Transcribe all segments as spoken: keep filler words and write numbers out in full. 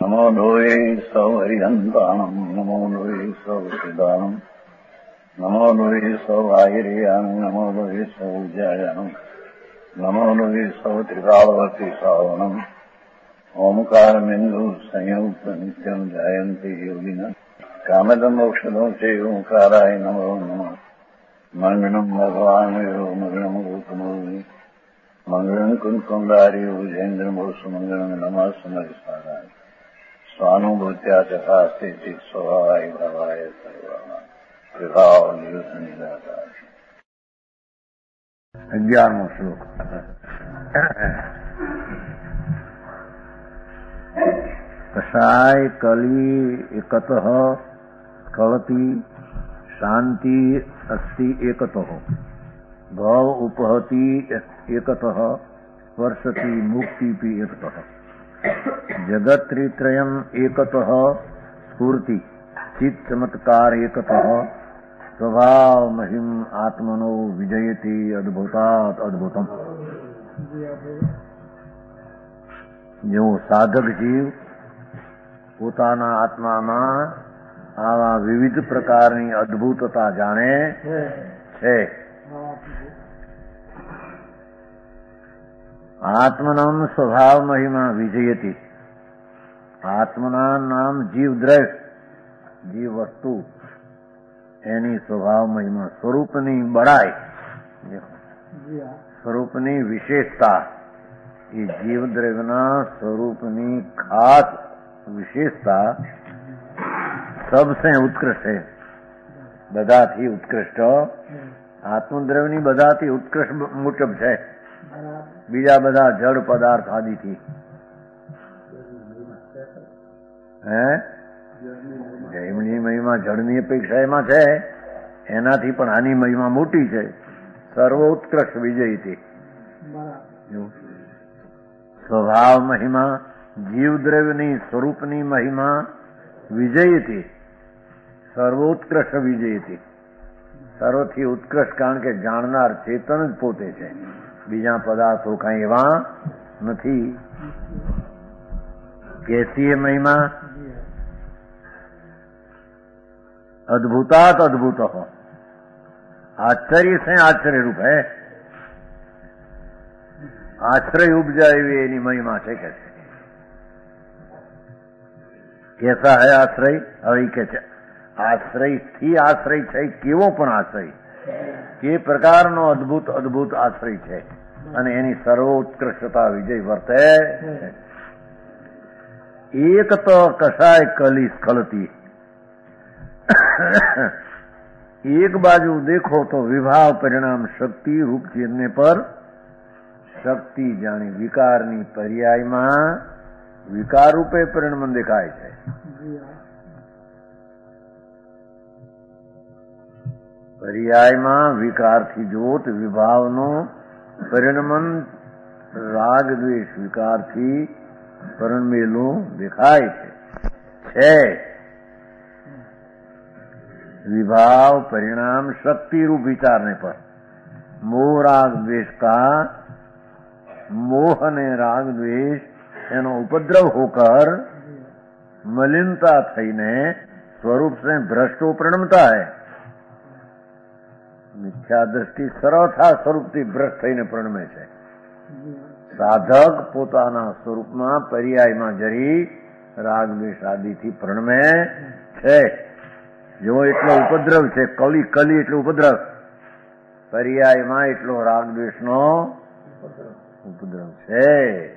नमो लोये सौहरिहन्ताणम् नमो लोये सौसिदानम् नमो लोये सौवाहिर्यानम् नमो लोये सौज्यायानम् नमो लोये सौत्रिकालवर्ति सावनम् ओंकारमिन्दु संयुक्त नित्यम् जायन्ति योगिनः कामदम् मोक्षदम् च ओंकाराय नमो नमः मङ्गलम् भगवान् यो मङ्गलम् रूपमोहि मङ्गलम् कुन्कुण्डारि भुजेन्द्रमोसु मङ्गलम् नमः समरिसाराय स्वानुभूत्या चकास्ते स्वभावाय भावाय सर्वाणां विभाव नियुतनिदाताय। अग्यारमो श्लोक। कषाय कली एकतः स्खलति शांति अस्ति एकतः भव उपहति एकतः स्पर्शति मुक्ति एकतः जगत्त्रित्रयम् एकतः स्फूर्ति चित् चमत्कार एकतः स्वभाव महिम आत्मनो विजयति अद्भुतात् अद्भुतम। जो साधक जीव પોતાના આત્મામાં આવા વિવિધ પ્રકારની અદ્ભુતતા જાણે છે આત્મનામ સ્વભાવ મહિમા વિજયતી આત્મના નામ જીવ દ્રવ્ય જીવ વસ્તુ એની સ્વભાવ મહિમા સ્વરૂપની બળાઈ સ્વરૂપની વિશેષતા એ જીવ દ્રવ્યના સ્વરૂપની ખાસ વિશેષતા सबसे उत्कृष्ट है बधाथी उत्कृष्ट आत्मद्रव्यनी बधाथी उत्कृष्ट मुजब है बीजा बधा जड़ पदार्थ आदि थी एमनी महिमा जड़नी अपेक्षा एमां छे एनाथी पण आनी महिमा मोटी छे सर्वोत्कृष्ट विजयी थी स्वभाव महिमा जीव द्रव्यनी स्वरूपनी महिमा विजयी थी सर्वोत्कृष्ट विजयी थी सर्वथी उत्कृष्ट कारण के जाणनार चेतन ज पोते छे बीजा पदार्थो कई एवा नथी। कैसी है महिमा अद्भुतात् अद्भुत हो आश्चर्य से आश्चर्य रूप है आश्रय उपजा एवी एनी महिमा छे के कैसा है आश्रय हवी के आश्रय थी आश्रय छे केवो पण आश्रय के प्रकारनो अद्भुत अद्भुत आश्रय छे अने एनी सर्वोत्कृष्टता विजय वर्ते। एक तो कषाय कली स्खलती एक बाजू देखो तो विभाव परिणाम शक्ति रूप चीरने पर शक्ति जानी विकारनी पर्याय में विकार रूपे परिणमन देखाय छे पर्याय में विकार थी जोत विभाव नो परिणमन राग द्वेष विकार थी परिणमेलू देखाय छे विभाव परिणाम शक्ति रूप विचारने पर मोह राग द्वेष का मोह ने राग द्वेष एनो उपद्रव होकर मलिनता थईने स्वरूप से भ्रष्टो परिणमता है। मिथ्या दृष्टि सर्वथा स्वरूप थी भ्रष्ट थईने परिणमे छे। साधक पोताना स्वरूप में पर्याय में जरी राग द्वेष आदि थी परिणमे छे। जो एटलो उपद्रव छे कली कली एटलो उपद्रव पर्याय में एटलो राग द्वेष नो उपद्रव छे।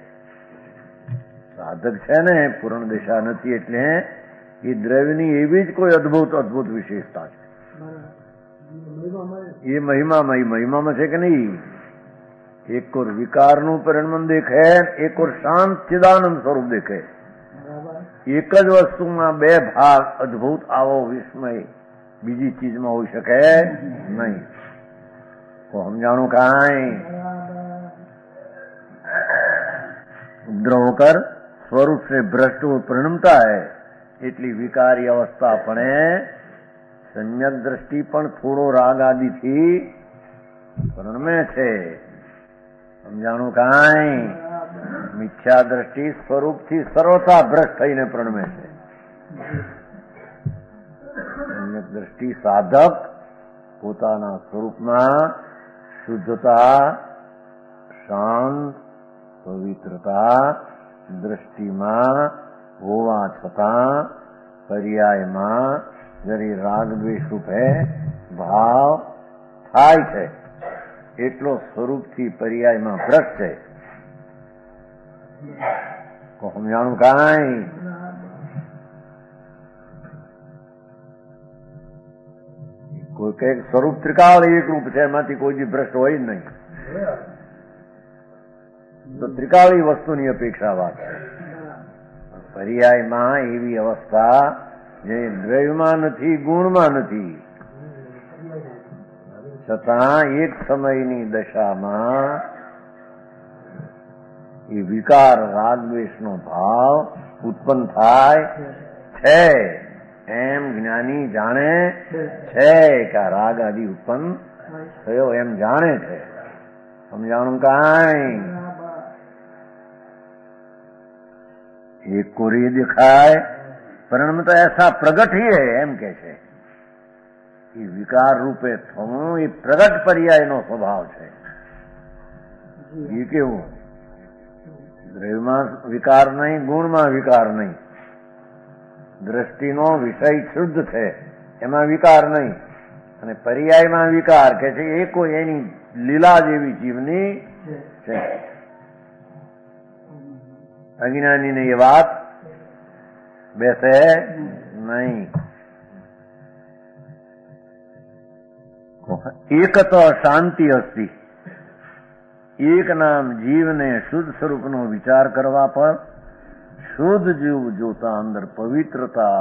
साधक है ने पूर्ण दिशा नहीं एटले ये द्रव्यनी एवी ज कोई अद्भुत अद्भुत विशेषता है। ये महिमा मई महिमा में है कि नहीं एक और विकार नु परिणमन देखे एक और शांत चिदानंद स्वरूप देखे एक ज वस्तु में बे भाग अद्भुत आवो विस्मय बीजी चीज में हो सके नहीं तो हम जाणो काई उपद्रव कर स्वरूप से भ्रष्ट परिणमता है एटली विकारी अवस्था पणे सम्यक दृष्टि पण थोड़ो राग आदि थी परिणमे छे समझाणु काई મિથ્યા દ્રષ્ટિ સ્વરૂપથી સર્વથા ભ્રષ્ટ થઈને પ્રણમે છે. સમ્યક દ્રષ્ટિ સાધક પોતાના સ્વરૂપમાં શુદ્ધતા, શાંત, પવિત્રતા દ્રષ્ટિમાં હોવા છતાં પર્યાયમાં જરી રાગ દ્વેષ રૂપે ભાવ થાય છે એટલો સ્વરૂપથી પર્યાયમાં ભ્રષ્ટ છે. સમજાણું કાંઈ? કોઈ કઈક સ્વરૂપ ત્રિકાળ એક રૂપ છે, એમાંથી કોઈ બી ભ્રષ્ટ હોય જ નહીં. તો ત્રિકાળી વસ્તુની અપેક્ષા વાત છે. પર્યાયમાં એવી અવસ્થા જે દ્રવ્યમાં નથી, ગુણમાં નથી, છતાં એક સમયની દશામાં એ વિકાર રાગદ્વેષનો ભાવ ઉત્પન્ન થાય છે. એમ જ્ઞાની જાણે છે કે આ રાગ આદિ ઉત્પન્ન થયો એમ જાણે છે. સમજાણું કાંઈ? एक को ये दिखाए परिणाम तो ऐसा प्रगट ही है एम के છે એ વિકાર રૂપે થવું એ પ્રગટ પર્યાયનો સ્વભાવ છે. એ કેવું? દ્રવ્યમાં વિકાર નહીં, ગુણમાં વિકાર નહીં, દ્રષ્ટિનો વિષય શુદ્ધ છે એમાં વિકાર નહીં, અને પર્યાયમાં વિકાર કે છે એ કોઈ એની લીલા જેવી જીવની છે. અજ્ઞાનીને એ વાત બેસે નહીં. એક તો શાંતિ અસ્તિ. એક નામ જીવને શુદ્ધ સ્વરૂપનો વિચાર કરવા પર શુદ્ધ જીવ જોતા અંદર પવિત્રતા,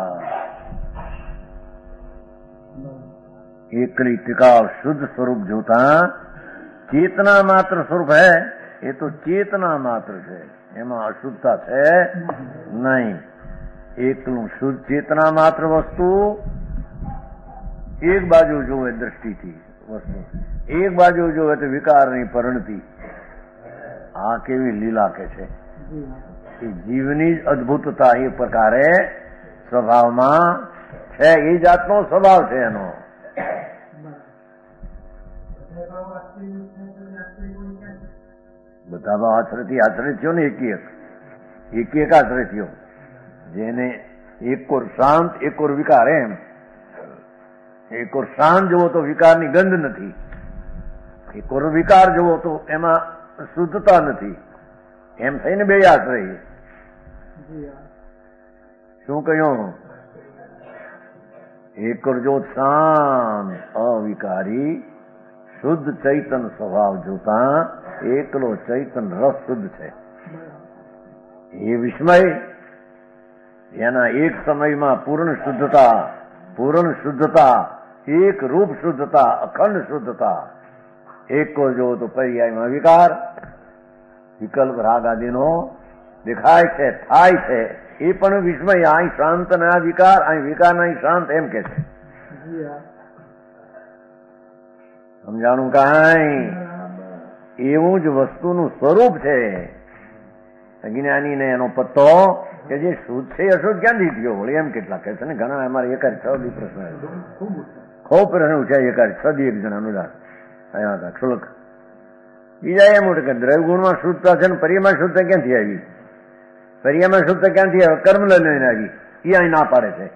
એકલી टिकाव शुद्ध स्वरूप जोता चेतना मात्र स्वरूप है. ये तो चेतना मात्र है, એમાં અશુદ્ધતા છે નહીં. એકલું શુદ્ધ ચેતના માત્ર વસ્તુ એક બાજુ જોવે દ્રષ્ટિથી વસ્તુ, એક બાજુ જોવે તો વિકારની પરિણતિ. આ કેવી લીલા કે છે! એ જીવની જ અદભુતતા એ પ્રકારે સ્વભાવમાં છે. એ જાતનો સ્વભાવ છે એનો. બધા આશ્રયથી આશ્રય થયો ને, એક એક એક એક આશ્રય થયો. જેને એક કોર શાંત, એક કોર વિકાર. એમ એક કોર શાંત જુઓ તો વિકારની ગંધ નથી, એક કોર વિકાર જુઓ તો એમાં શુદ્ધતા નથી. એમ થઈને બે આશ્રય. શું કહ્યું? એક કોર જો શાંત અવિકારી શુદ્ધ ચૈતન સ્વભાવ જોતા એકલો ચૈતન રસ શુદ્ધ છે. એ વિસ્મય એના એક સમયમાં પૂર્ણ શુદ્ધતા, પૂર્ણ શુદ્ધતા, એક રૂપ શુદ્ધતા, અખંડ શુદ્ધતા. એક કો જો તો પર્યાયમાં વિકાર, વિકલ્પ રાગ આદિનો દેખાય છે, થાય છે. એ પણ વિસ્મય. અહીં શાંત ને આ વિકાર, અહીં વિકાર ને અહીં શાંત, એમ કે છે. સમજાણું કાંઈ? એવું જ વસ્તુનું સ્વરૂપ છે. અજ્ઞાનીને એનો પત્તો કે જે શુદ્ધ છે અશુદ્ધ ક્યાંથી થયો વળી? એમ કેટલા કહે છે ને. ઘણા અમારે એકાદ છ દી પ્રશ્ન ખૂબ પ્રશ્ન ઉઠ્યા. એકાદ છ દી એક જણાનું આવ્યા હતા ક્ષુલક. બીજા એમ ઉઠે કે દ્રવ્ય ગુણમાં શુદ્ધતા છે ને પર્યામાં શુદ્ધતા ક્યાંથી આવી? પર્યામાં શુદ્ધતા ક્યાંથી આવે? કર્મ લઈને આવી. એ અહીં ના પાડે છે.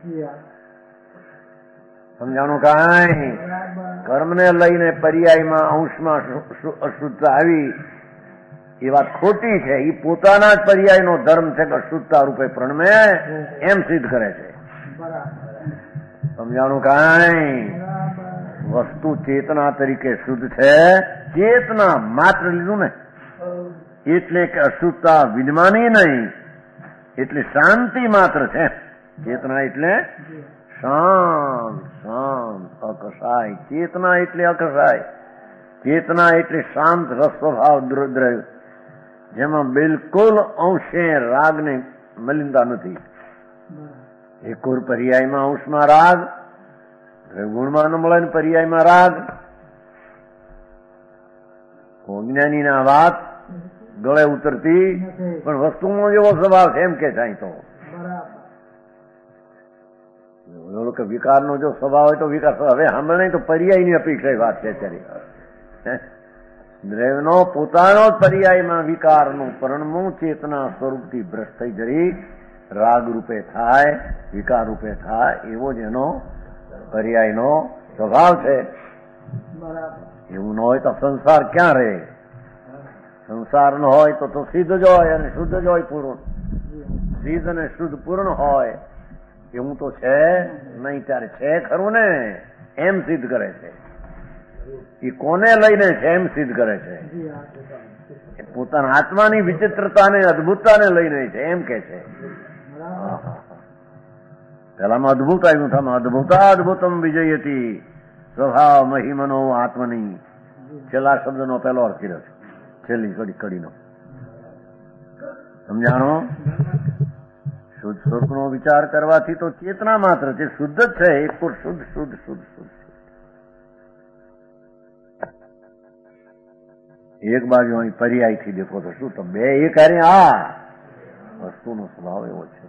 સમજાણું કાંઈ? કર્મને લઈને પર્યાયમાં અંશમાં અશુદ્ધતા આવી એ વાત ખોટી છે. એ પોતાના જ પર્યાયનો ધર્મ છે કે અશુદ્ધતા રૂપે પ્રણમે એમ સિદ્ધ કરે છે. સમજાણું કાંઈ? વસ્તુ ચેતના તરીકે શુદ્ધ છે. ચેતના માત્ર લીધું ને એટલે કે અશુદ્ધતા વિદ્યમાની નહીં, એટલે શાંતિ માત્ર છે. ચેતના એટલે શાંત, શાંત, અકસાય. ચેતના એટલે અકસાય. ચેતના એટલે શાંત રસ સ્વભાવ દ્રવ્ય, જેમાં બિલકુલ અંશે રાગને મલિનતા નથી. એકોર પર્યાયમાં અંશમાં રાગ, ગુણમાં ન મળે ને પર્યાયમાં રાગ. જ્ઞાનીના વાત ગળે ઉતરતી પણ વસ્તુનો જેવો સ્વભાવ છે એમ કે થાય તો કે વિકારનો જો સ્વભાવ હોય તો વિકાર હવે સાંભળ નહીં તો પર્યાયની અપેક્ષા વાત છે અત્યારે દ્રવ્યનો પોતાનો જ પર્યાયમાં વિકારનું પરણમું ચેતના સ્વરૂપથી ભ્રષ્ટ થઈ જઈ રાગ રૂપે થાય વિકાર રૂપે થાય એવો જ એનો પર્યાયનો સ્વભાવ છે. એવું ન હોય તો સંસાર ક્યાં રહે? સંસાર ન હોય તો તો સિદ્ધ જ હોય અને શુદ્ધ જ હોય પૂર્ણ. સિદ્ધ અને શુદ્ધ પૂર્ણ હોય એવું તો છે નહીં. ત્યારે છે ખરું ને એમ સિદ્ધ કરે છે. એ કોને લઈને છે એમ સિદ્ધ કરે છે. એ પોતાના આત્માની વિચિત્રતાને અદભુતતાને લઈને છે એમ કે છે. પેલામાં અદભુત આવ્યું થામાં અદભુતા અદભુતમ વિજયતી સ્વભાવ મહિમનો આત્મની. છેલ્લા શબ્દનો પહેલો અર્થ કર્યો છે. છેલ્લી કડી કડીનો સમજાણો. શુદ્ધ સ્વરૂપનો વિચાર કરવાથી તો ચેતના માત્ર છે, શુદ્ધ જ છે. એક તો શુદ્ધ શુદ્ધ શુદ્ધ શુદ્ધ એક બાજુ અહીં પર્યાયથી દેખો તો શું તો બે એક હારે આ વસ્તુનો સ્વભાવ એવો છે.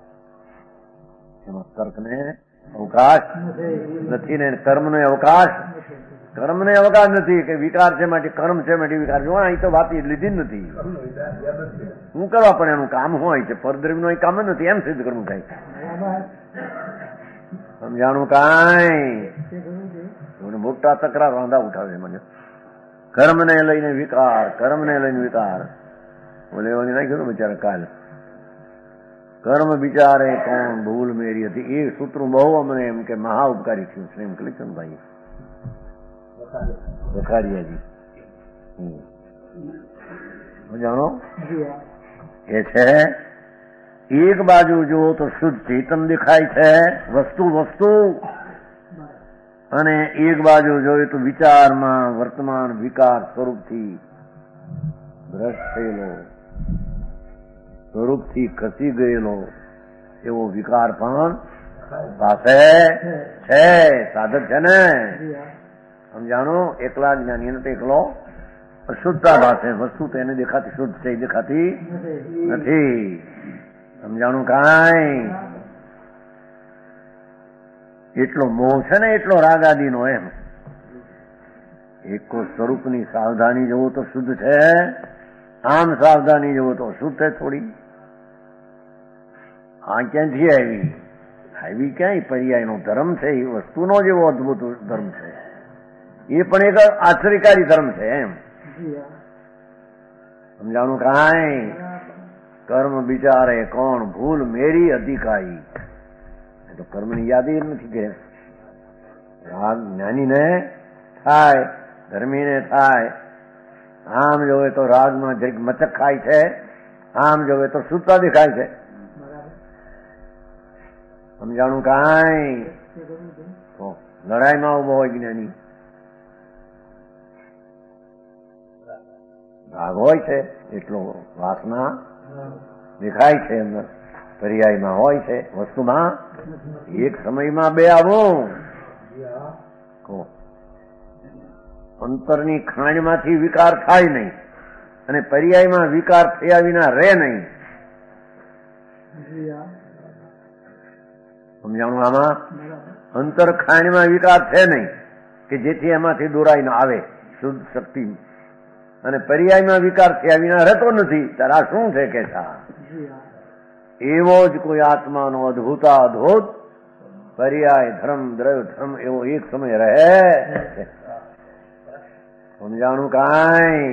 એમાં તર્કને અવકાશ નથી ને કર્મને અવકાશ કર્મને અવકાશ નથી કે વિકાર છે માટે કર્મ છે માટે વિકાર છે. અહીં તો વાત લીધી જ નથી. શું કરવા પણ એનું કામ હોય છે પરદ્રવ્યનું અહીં કામ જ નથી એમ સિદ્ધ કરવું થાય. સમજાણું કાંઈ મોટા તકરાર વાંધા ઉઠાવે મને. કર્મને લઈને વિકાર કર્મને લઈને વિકાર બોલે એવાની નાખ્યું બિચારા કાલ કર્મ બિચારે કોણ ભૂલ મેરી હતી એ સૂત્ર બહુ અમને એમ કે મહા ઉપકારી થયું છે એમ કલિચંદભાઈ બખારિયાજી જાણો એ છે. એક બાજુ જુઓ તો શુદ્ધ ચેતન દેખાય છે વસ્તુ વસ્તુ અને એક બાજુ જોઈએ તો વિચારમાં વર્તમાન વિકાર સ્વરૂપથી ભ્રષ્ટ થયેલો સ્વરૂપથી ખસી ગયેલો એવો વિકાર પણ પાસે છે. સાધક છે ને સમજાણો. એકલા જ્ઞાની તો એકલો અશુદ્ધતા ભાષે વસ્તુ તેને દેખાતી શુદ્ધ છે દેખાતી નથી. સમજાણું કાંઈ. એટલો મોહ છે ને એટલો રાગ આદિનો એમ એક સ્વરૂપની સાવધાની જવો તો શુદ્ધ છે આમ સાવધાની જવો તો અશુદ્ધ છે થોડી. આ ક્યાંથી આવી આવી ક્યાંય પર્યાયનો ધર્મ છે એ વસ્તુનો જેવો અદભુત ધર્મ છે. એ પણ એક આશ્ચર્યકારી ધર્મ છે એમ સમજાણું કાંઈ. કર્મ બિચારે કોણ ભૂલ મેરી અધિકારી તો કર્મની યાદી નથી કે રાગ જ્ઞાનીને થાય ધર્મીને થાય. આમ જોવે તો રાગમાં જરીક મચક ખાય છે આમ જોવે તો શુદ્ધતા દેખાય છે. સમજાણું કાંઈ. લડાઈમાં ઉભો હોય જ્ઞાની રાગ હોય છે એટલો વાસના દેખાય છે અંદર પર્યાયમાં હોય છે વસ્તુમાં. એક સમયમાં બે આવું અંતરની ખાંડમાંથી વિકાર થાય નહીં અને પર્યાયમાં વિકાર થયા વિના રહે નહીં. સમજાણું. આમાં અંતર ખાંડમાં વિકાર છે નહીં કે જેથી એમાંથી દોરાઈ ન આવે શુદ્ધ શક્તિ અને પર્યાયમાં વિકાર થયા વિના રહેતો નથી. ત્યારે આ શું છે કે એવો જ કોઈ આત્માનો અદભુતા અદભુત પર્યાય ધર્મ દ્રવ્ય ધર્મ એવો એક સમય રહે. સમજાણું કાંઈ.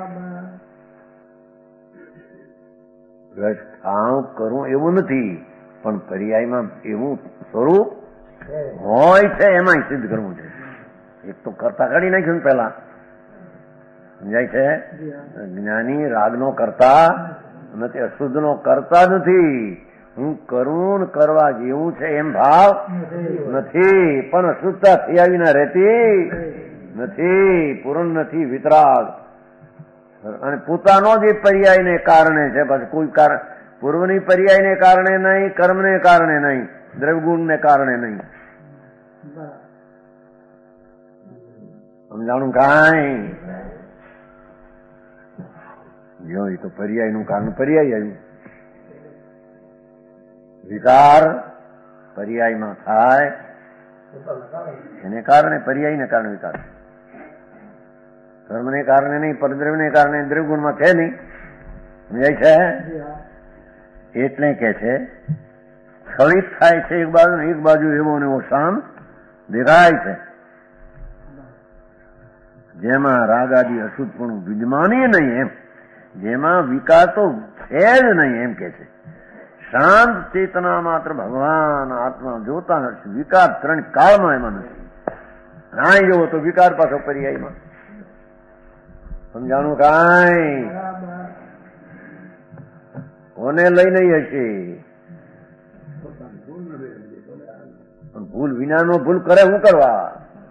કામ કરવું એવું નથી પણ પર્યાયમાં એવું સ્વરૂપ હોય છે એમાં સિદ્ધ કરવું છે. એક તો કરતા કાઢી નાખ્યું પેલા સમજાય છે. જ્ઞાની રાગનો કરતા નથી અશુદ્ધનો કરતા નથી. હું કરું કરવા જેવું છે એમ ભાવ નથી પણ અશુદ્ધતા થયા વિના રહેતી નથી. પૂર્ણ નથી વિતરાગ અને પોતાનો જે પર્યાયને કારણે છે પછી કોઈ કારણ પૂર્વની પર્યાયને કારણે નહીં કર્મને કારણે નહીં દ્રવ્યગુણને કારણે નહીં. સમજાણું કાંઈ. જો એ તો પર્યાયનું કારણ પર્યાય આવ્યું. વિકાર પર્યાયમાં થાય એને કારણે, પર્યાયને કારણે વિકાર. કર્મને કારણે નહીં, પરદ્રવ્યને કારણે દ્રવ્યગુણમાં છે નહીં. સમજાય છે? એટલે કે છે સ્થળિત થાય છે એક બાજુ ને એક બાજુ એવો ને એવો શાંત દેખાય છે, જેમાં રાગ આદિ અશુદ્ધપણું વિદ્યમાનીય નહીં, એમ જેમાં વિકાર તો છે જ નહીં, એમ કે છે. શાંત ચેતના માત્ર ભગવાન આત્મા જોતા નથી. વિકાર ત્રણ કાળમાં એમાં નથી. નાય જોવો તો વિકાર પાછો પર્યાયમાં. સમજાણું? કાંઈ કોને લઈને હશે? ભૂલ વિનાનો ભૂલ કરે શું કરવા?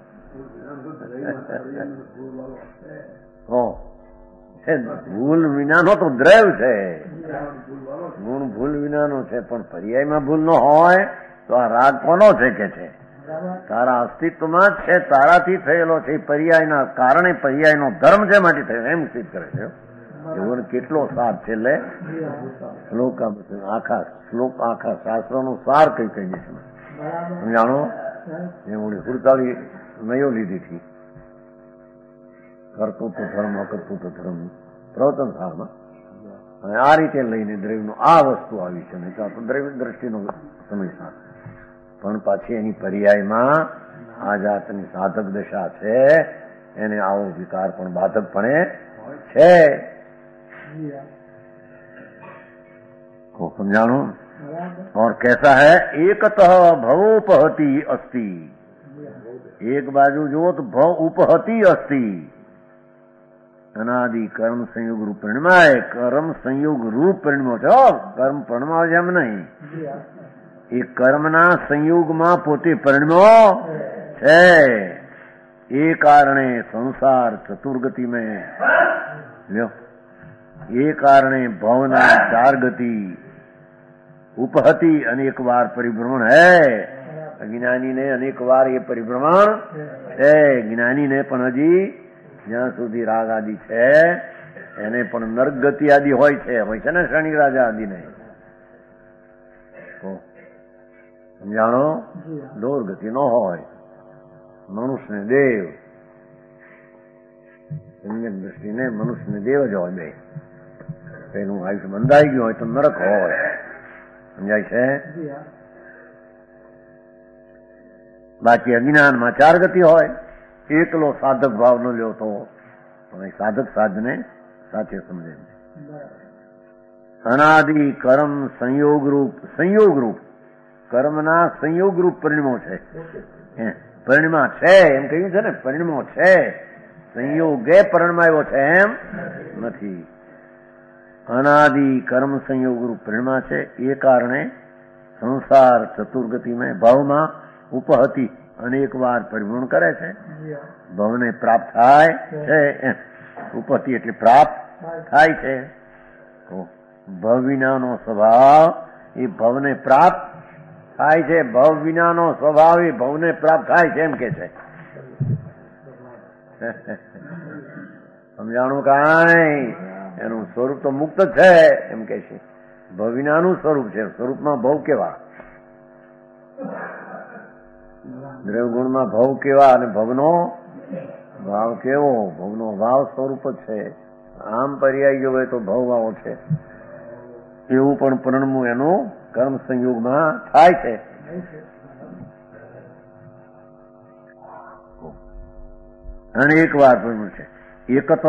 ભૂલ વિનાનો તો દ્રવ છે, ગુણ ભૂલ વિનાનો છે. પણ પર્યાયમાં ભૂલ ન હોય તો આ રાગ કોનો છે કે છે? તારા અસ્તિત્વમાં જ છે, તારાથી થયેલો છે. પર્યાયના કારણે પર્યાયનો ધર્મ છે માટે થયો, એમ સિદ્ધ કરે છે. એવો કેટલો સાર છે. એટલે શ્લોક આખા શ્લોક આખા શાસ્ત્રોનો સાર કઈ કઈ છે સમજાણો? એ હું સુરતાળી નયો લીધી હતી. કરતું તો ધર્મ, અકરતું તો ધર્મ પ્રવચન સારમાં. અને આ રીતે લઈને દ્રવ્યનો આ વસ્તુ આવી છે. નહીં તો દ્રવ્ય દ્રષ્ટિનો સમય, પણ પાછી એની પર્યાયમાં આ જાતની સાધક દશા છે, એને આવો વિકાર પણ બાધકપણે છે. समझाणु? और कैसा है? एकतः भवोपहति अस्ति. एक बाजू जो तो भव उपहति अस्ति. अनादि कर्म संयोग रूप परिणाम है. कर्म संयोग रूप परिणाम છે. કર્મ પરિણામ જેમ નહીં, એ કર્મના સંયોગમાં પોતે પરિણમો છે. એ કારણે સંસાર ચતુર્ગતિ में લ્યો, એ કારણે ભવના ચાર ગતિ ઉપહતિ અનેક વાર પરિભ્રમણ હૈ. જ્ઞાની ને અનેક વાર એ પરિભ્રમણ છે. જ્ઞાની ને પણ હજી જ્યાં સુધી રાગ આદિ છે એને પણ નર્ક ગતિ આદિ હોય છે, હોય છે ને શનિ રાજા આદિ ને. સમજાણો? દોર ગતિ નો હોય. મનુષ્ય ને દેવ, દ્રષ્ટિને મનુષ્ય ને દેવ જ હોય. બે એનું આયુષ્ય બંધાઈ ગયું હોય તો નરક હોય. સમજાય છે? બાકી અજ્ઞાનમાં ચાર ગતિ હોય. એકલો સાધક ભાવ ન લ્યો તો પણ સાધક સાધને સાથે સમજે. અનાદિ કર્મ સંયોગ રૂપ, સંયોગ રૂપ કર્મના સંયોગ રૂપ પરિણમો છે. પરિણમા છે એમ કહ્યું છે ને, પરિણમો છે. સંયોગે પરિણમાયો છે એમ નથી. અનાદિ કર્મ સંયોગ રૂપ પરિણમા છે. એ કારણે સંસાર ચતુર્ગતિમાં ભાવમાં ઉપહતિ અનેક વાર પરિભ્રમણ કરે છે. ભવને પ્રાપ્ત થાય છે. ઉપહતિ એટલે પ્રાપ્ત થાય છે. ભવ વિનાનો સ્વભાવ એ ભવને પ્રાપ્ત થાય છે. ભવ વિનાનો સ્વભાવ એ ભવને પ્રાપ્ત થાય છે એમ કે છે. સમજાણું? કાંઈ એનું સ્વરૂપ તો મુક્ત છે એમ કે છે. ભવ વિનાનું સ્વરૂપ છે. સ્વરૂપમાં ભવ કેવા? દ્રવ્યગુણમાં ભવ કેવા અને ભવનો ભાવ કેવો? ભવનો ભાવ સ્વરૂપ જ છે. આમ પર્યાય ગયો હોય તો ભવ ભાવ છે. એવું પણ પરિણમું એનું કર્મ સંયોગમાં થાય છે. અનેક વાર પરિણમ છે. એકત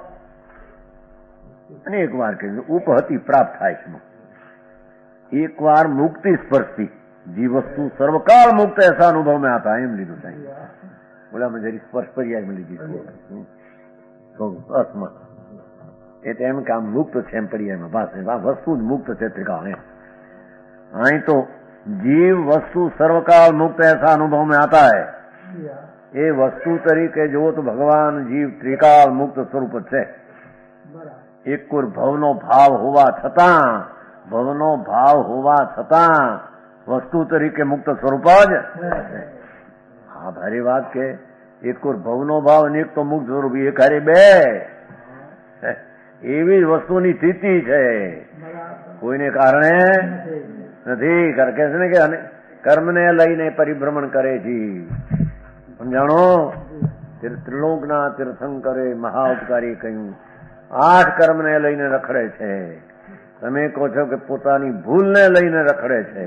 અનેક વાર કે ઉપહતિ પ્રાપ્ત થાય છે. એક વાર મુક્તિ સ્પર્શતી जी वस्तु सर्वकाल मुक्त ऐसा अनुभव में आता है. एम लीधु साईं बोला मैं जरी स्पर्श पर्याय में लीधी तो अस्मा એ તો એમ કે આમ મુક્ત છે એમ પર્યાયમાં પાસે વસ્તુ જ મુક્ત છે ત્રિકાળ એમ. અહીં તો जीव वस्तु सर्वकाल मुक्त ऐसा अनुभव में आता है. એ વસ્તુ તરીકે જુઓ તો ભગવાન જીવ ત્રિકાળ મુક્ત સ્વરૂપ છે. એક કોર ભવનો ભાવ હોવા છતાં ભવનો ભાવ હોવા છતાં વસ્તુ તરીકે મુક્ત સ્વરૂપ જ. હા ભારી વાત કે એક કોર ભવનો ભાવ અને એક તો મુક્ત સ્વરૂપ, એક હારે બે એવી જ વસ્તુની સ્થિતિ છે, કોઈને કારણે નથી. કે છે ને કે કર્મને લઈને પરિભ્રમણ કરે છે. સમજાણો? ત્રિલોકના તીર્થંકરે મહા ઉપકારી કહ્યું, આઠ કર્મને લઈને રખડે છે. તમે કહો છો કે પોતાની ભૂલને લઈને રખડે છે.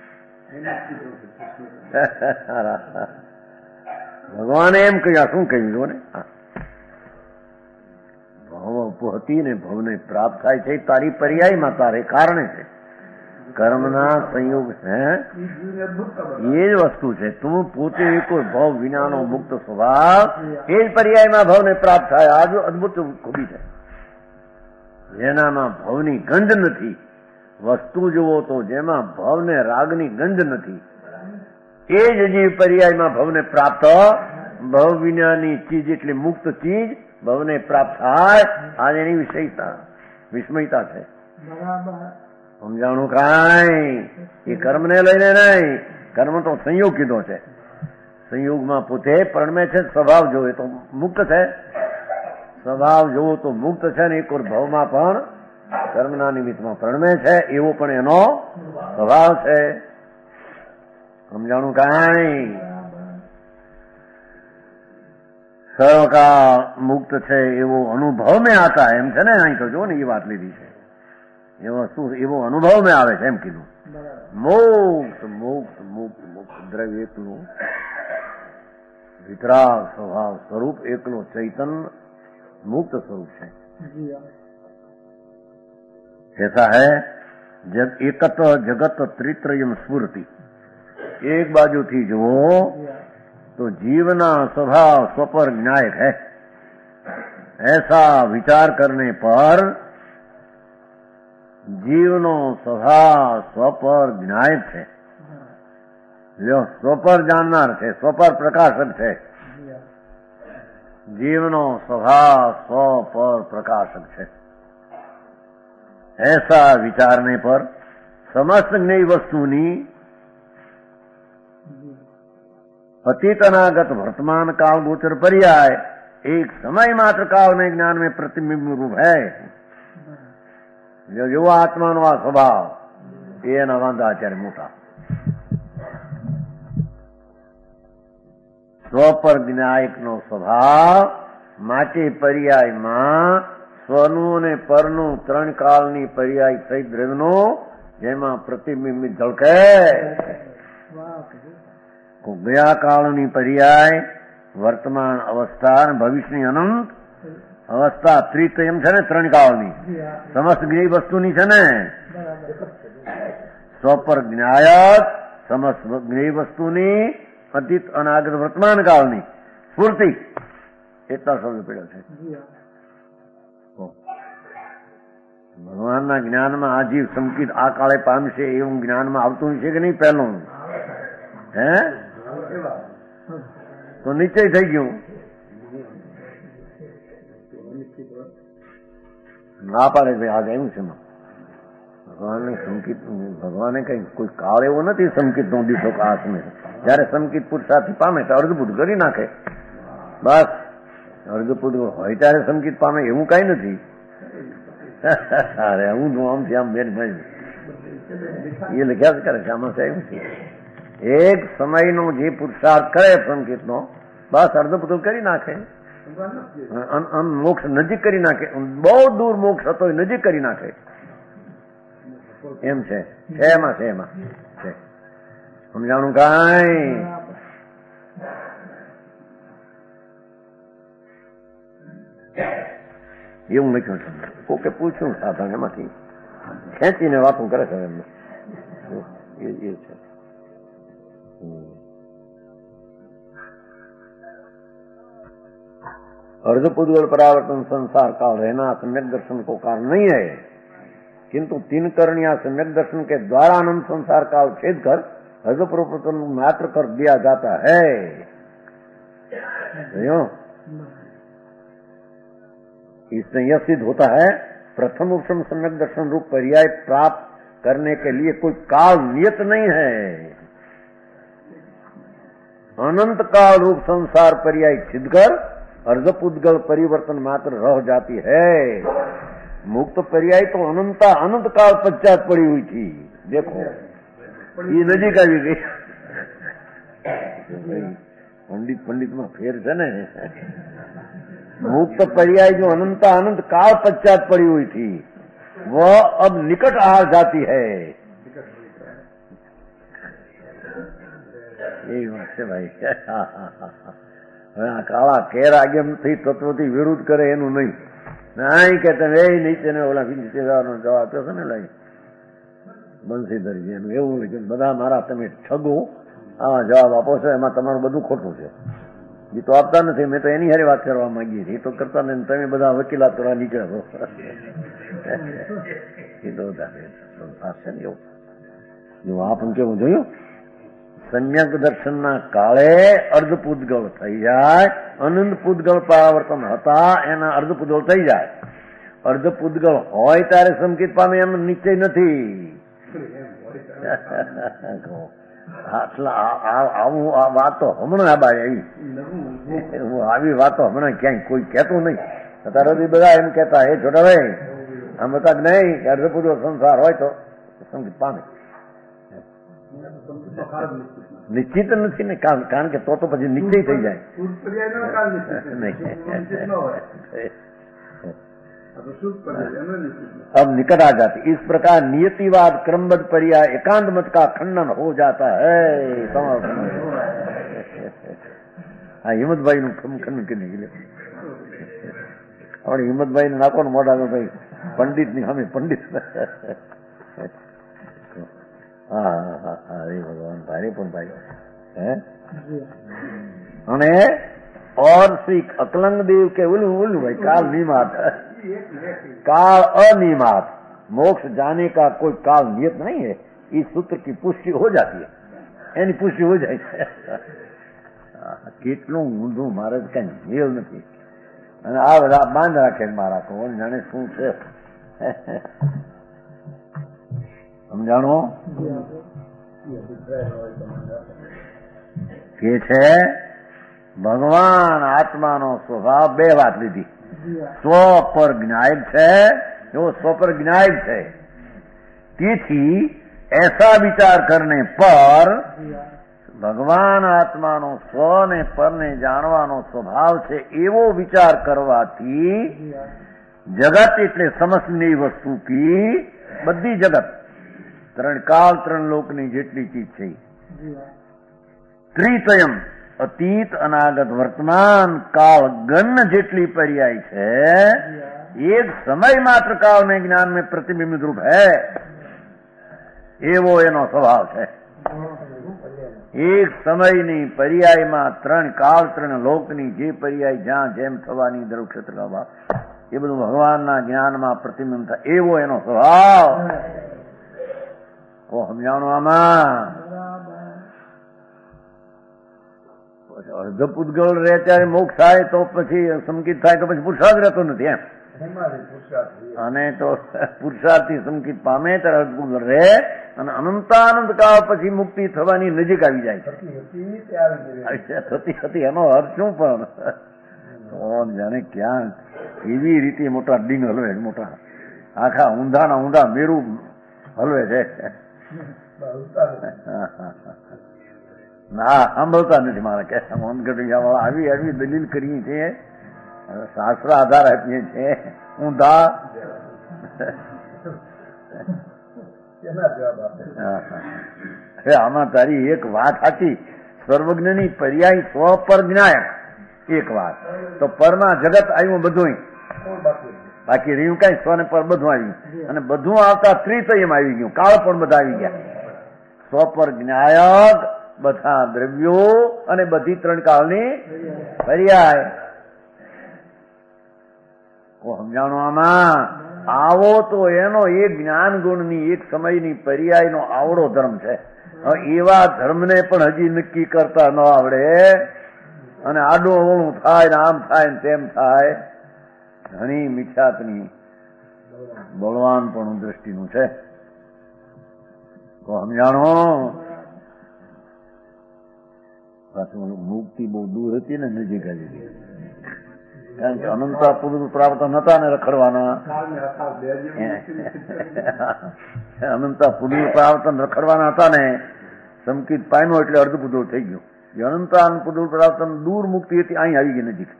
ભગવાને એમ કહ્યું, શું કહ્યું જો ને, ભવ હતી ને ભવને પ્રાપ્ત થાય છે તારી પર્યાયમાં, તારે કારણે છે. કર્મના સંયોગ હે એ જ વસ્તુ છે. તું પોતે કોઈ ભવ વિનાનો મુક્ત સ્વભાવ, એ જ પર્યાયમાં ભવને પ્રાપ્ત થાય. આ જો અદભુત ખૂબી છે, જેનામાં ભવની ગંધ નથી. વસ્તુ જુઓ તો જેમાં ભવને રાગની ગંધ નથી, એ જ જીવ પર્યાયમાં ભવને પ્રાપ્ત. ભવ વિનાની ચીજ એટલે મુક્ત ચીજ ભવને પ્રાપ્ત થાય. આ એની વિષયતા વિસ્મયતા છે. સમજાણું કાંઈ? એ કર્મને લઈને નહીં. કર્મ તો સંયોગ કીધો છે. સંયોગમાં પોતે પરણમે છે. સ્વભાવ જોવે તો મુક્ત છે. સ્વભાવ જોવો તો મુક્ત છે ને એક ભવમાં પણ કર્મના નિમિત્તમાં પરણમે છે. એવો પણ એનો સ્વભાવ છે. સમજાણું કાંઈ? સર્વકાળ મુક્ત છે એવો અનુભવ મેં આતા, એમ છે ને. અહીં તો જો ને એ વાત લીધી છે. એવો શું એવો અનુભવ મેં આવે છે એમ કીધું. મુક્ત મુક્ત મુક્ત મુક્ત દ્રવ્ય એકલું, વિતરાગ સ્વભાવ સ્વરૂપ એકલો ચૈતન્ય मुक्त स्वरूप है. ऐसा है जब एकत जगत त्रित्रयम स्फूर्ति, एक बाजू थी जो तो जीवना स्वभाव स्वपर विनायक है. ऐसा विचार करने पर जीवनो स्वभाव स्वपर विनायक है. जो स्वपर जाननार है, स्वपर प्रकाशक है. जीवनो स्वभाव स्व पर प्रकाशक है. ऐसा विचारने पर समस्त ज्ञेय वस्तुनी अतीत अनागत वर्तमान काल गोचर पर्याय एक समय मात्र काल में ज्ञान में प्रतिबिंब रूप है. जो जो आत्मा नो आ स्वभाव ये न वांधाचार्य मोटा स्व पर विनायक नो स्वभाव माटे पर्याय में स्वनु ने परनु त्रण कालनी पर्याय सहित द्रव्यनो जेमा प्रतिबिंबित झलके. ગયા કાળની પર્યાય વર્તમાન અવસ્થા અને ભવિષ્યની અનંત અવસ્થા ત્રિતયમ છે ને, ત્રણ કાળની સમસ્ત જ્ઞેય વસ્તુની છે ને. સ્વપર જ્ઞાયક સમસ્ત જ્ઞેય વસ્તુની અતીત અનાગત વર્તમાન કાળની સ્ફૂર્તિ એટલા શબ્દ પડ્યા છે. ભગવાનના જ્ઞાનમાં આ જીવ સંકિત આ કાળે પામશે એવું જ્ઞાનમાં આવતું છે કે નહીં? પહેલું હે તો નિશ્ચય થઈ ગયું. ના પાડે ભાઈ આ ગયું છે ભગવાનને સંકિત. ભગવાને કઈ કોઈ કાળ એવો નથી સંકિત નો દીઠો કાશ મેં. જયારે સંકિત પુરુષાર્થી પામે તો અર્ધભૂત કરી નાખે બસ. અર્ધભૂત હોય ત્યારે સંકિત પામે એવું કઈ નથી. અરે હું જો આમ આમ બેન ભાઈ એ લખ્યા કરે છે આમાં સાહેબ છે. એક સમયનો જે પુરુષાર્થ કરે સંકેત નો બસ અર્ધપુત્ર કરી નાખે. મોક્ષ નજીક કરી નાખે. બહુ દૂર મોક્ષ હતો એ નજીક કરી નાખે એમ છે. છે એમાં છે એમાં છે. સમજાણું કાંઈ? એવું લખ્યું છે. કોકે પૂછ્યું સાધન એમાંથી ખેંચીને વાતો કરે છે એમને. એ છે अर्धपुद्गल परावर्तन संसार काल रहना सम्यक दर्शन को कारण नहीं है, किंतु तीन करण या सम्यक दर्शन के द्वारा अनंत संसार काल छेद कर अर्धपुरोपतन मात्र कर दिया जाता है. इससे यह सिद्ध होता है प्रथम उपशम सम्यक दर्शन रूप पर्याय प्राप्त करने के लिए कोई काल नियत नहीं है. अनंत काल रूप संसार पर्याय छिद कर अर्धपुद्गल परिवर्तन मात्र रह जाती है. मुक्त पर्याय तो अनंता अनंत काल पश्चात पड़ी हुई थी। देखो ये नजीक આવી ગઈ। पंडित पंडित में फेर है ने। मुक्त पर्याय जो अनंता अनंत काल पश्चात पड़ी हुई थी वह अब निकट आ जाती है। यही बात है भाई। काला केर आगे तत्व थी विरुद्ध करे एनु नहीं। नहीं कहते वे नीचे ने ओला नीचेदार नो जवाब आप्यो છે ને લઈ બંસીધરજી એનું એવું કે બધા મારા તમે ઠગો આવા જવાબ આપો છો એમાં તમારું બધું ખોટું છે। એ તો આપતા નથી। મેં તો એની હારે વાત કરવા માંગી હતી। એ તો કરતા ને તમે બધા વકીલાત કરવા નીકળ્યા છો। એ તો થશે ને એવું જો આપણ કેવું જોયું सम्यक दर्शन काले अर्ध पूतगल थई जाए। अनंत पूतगल परावर्तन हता एना अर्ध पूतगल थई जाए। अर्ध पूतगल होय त्यारे संकित पामे एम निश्चय नथी। आवी वातो हमणा बाय आई आवी वातो हमणा क्या कोई कहतो नहीं। अतारे भी बधा एम कहता है छोटा भाई हम बता नहीं अर्ध पूतगल संसार होय तो संकित पामे। निश्चित નથી ને કારણ કે તો તો પછી નિશ્ચય થઈ જાય। अब निकट आ जाती। इस प्रकार नियतिवाद क्रमबद्ध पर्याय एकांत मत का खंडन हो जाता है। हाँ हिम्मत भाई नु खंडन के निकले और हिम्मत भाई ने नाको मोटा तो भाई पंडित नहीं हमें पंडित। હા હા હરે ભગવાન ભારે પણ ભાઈ હે અને और श्री अकलंग देव के उल्लू उल्लू भाई काल नियमात काल अनियमात मोक्ष जाने का कोई काल नियत नहीं है। इस सूत्र की पुष्टि हो जाती है। एनी पुष्टि हो जाए કેટલું ઊંધું મારે કઈ મેળ નથી અને આ બધા બાંધ રાખે મારા કોણ જાણે શું છે। સમજાણો કે છે ભગવાન આત્માનો સ્વભાવ બે વાત લીધી। સ્વ પર જ્ઞાયક છે જો સ્વ પર જ્ઞાયક છે તેથી ऐसा विचार करने पर भगवान आत्मानो स्व ने पर ने जाणवानो स्वभाव છે એવો વિચાર કરવાથી જગત એટલે સમસ્તની વસ્તુ की બધી જગત ત્રણ કાળ ત્રણ લોકની જેટલી ચીજ છે ત્રિતયમ અતીત અનાગત વર્તમાન કાળ ગણ જેટલી પર્યાય છે એક સમય માત્ર કાળ में ज्ञान में प्रतिबिंबित रूप है એવો એનો સ્વભાવ છે। એક સમયની પર્યાયમાં ત્રણ કાળ ત્રણ લોકની જે પર્યાય જ્યાં જેમ થવાની દ્રવ ક્ષેત્ર ભાવ એ બધું ભગવાનના જ્ઞાનમાં પ્રતિબિંબ થાય એવો એનો સ્વભાવ। ઓ સમજાણો આમાં અર્ધ પૂતગલ રહે ત્યારે મોક્ષ થાય તો પછી સંકિત થાય તો પછી પુરુષાર્થ રહેતો નથી એમ અને તો પુરુષાર્થી સંકિત પામે ત્યારે અર્ધ પૂતગલ રહે અને અનંતાનંત કાળ પછી મુક્તિ થવાની નજીક આવી જાય છે। થતી હતી એનો અર્થ શું પણ જાણે ક્યાં એવી રીતે મોટા ડીંગ હલવે મોટા આખા ઊંધાના ઊંધા મેરુ હલવે છે। ના સાંભળતા નથી મારા કે વાળા આવી આવી દલીલ કરીએ છીએ શાસ્ત્ર આધાર આપીએ છીએ ઊંધા આમાં તારી એક વાત સાચી સર્વજ્ઞની પર્યાય સ્વ પર જ્ઞાયક એક વાત તો પરમાં જગત આવ્યું બધું બાકી રહ્યું કઈ સ્વ ને પર બધું આવ્યું અને બધું આવતા ત્રિતયમ આવી ગયું કાળ પણ બધા આવી ગયા। સ્વ પર જ્ઞાયક બધા દ્રવ્યો અને બધી ત્રણ કાળની પર્યાય સમજાણો આમાં આવો તો એનો એક જ્ઞાન ગુણની એક સમયની પર્યાયનો આવડો ધર્મ છે। એવા ધર્મને પણ હજી નક્કી કરતા ન આવડે અને આડું અવળું થાય ને આમ થાય ને તેમ થાય ઘણી મિથ્યાતની બળવાન પણ દ્રષ્ટિનું છે। સમજાણો પાછું મુક્તિ બહુ દૂર હતી ને નજીક આવી ગઈ કારણ કે અનંતા પુરુષ પ્રાપ્ત નતા ને રખડવાના, અનંતા પુરુષ પ્રાપ્ત રખડવાના હતા ને, સંકિત પામ્યો એટલે અર્ધપુરુષ થઈ ગયો. જે અનંતા પુરુષ પ્રાપ્ત દૂર મુક્તિ હતી અહીં આવી ગઈ નજીક.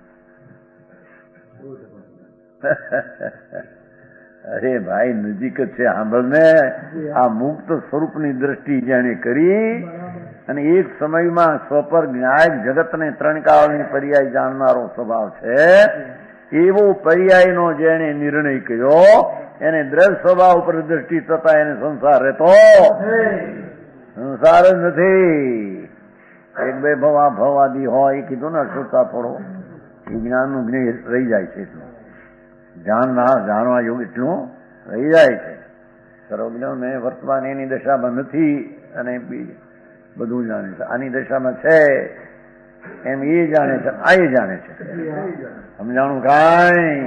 અરે ભાઈ નજીક જ છે. સાંભળને, આ મુક્ત સ્વરૂપની દ્રષ્ટિ જેને કરી અને એક સમયમાં સ્વપર ન્યાય જગતને ત્રણ કાળની પર્યાય જાણનારો સ્વભાવ છે, એવો પર્યાયનો જેને નિર્ણય કર્યો એને દ્રઢ સ્વભાવ ઉપર દ્રષ્ટિ થતા એને સંસાર રહેતો સંસાર જ નથી. એક બે ભવ આ ભવ આદિ હોય એ કીધું ને અશુતા થોડો એ જ્ઞાનનું જ્ઞેય રહી જાય છે. એટલું જાણના જાણવા યોગ એટલું રહી જાય છે. સર્વજ્ઞને વર્તમાન એની દશામાં નથી અને બધું જાણે છે. આની દશામાં છે એમ એ જાણે છે, આ એ જાણે છે. સમજાણું કાંઈ?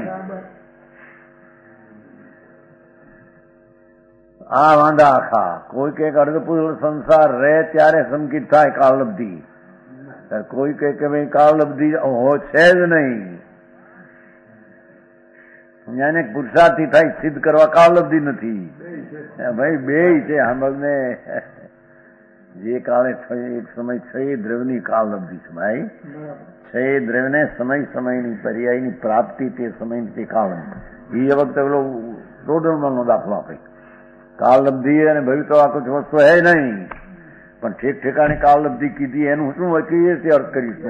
આ વાંધા આખા કોઈક એક અર્ધપુરુષ સંસાર રહે ત્યારે સંકિત થાય કાળલબ્ધિ. કોઈ કે ભાઈ કાળલબ્ધિ છે જ નહીં. એને પુરુષાર્થી થાય સિદ્ધ કરવા કાળલબ્ધિ નથી ભાઈ, બે છે. સાંભળને, જે કાળે એક સમય છે દ્રવ્યની કાળલબ્ધિ છે ભાઈ. છે દ્રવ્યને સમય સમયની પર્યાયની પ્રાપ્તિ તે સમયની તે કાળલબ્ધિ. એ વખતે પેલો રોડનો દાખલો આપે. કાળલબ્ધિ અને ભવિષ્ય આ કુછ વસ્તુ હે નહીં, પણ ઠેક ઠેકાણે કાળલબ્ધિ કીધી એનું શું કહીએ તે અર્થ કરીશું.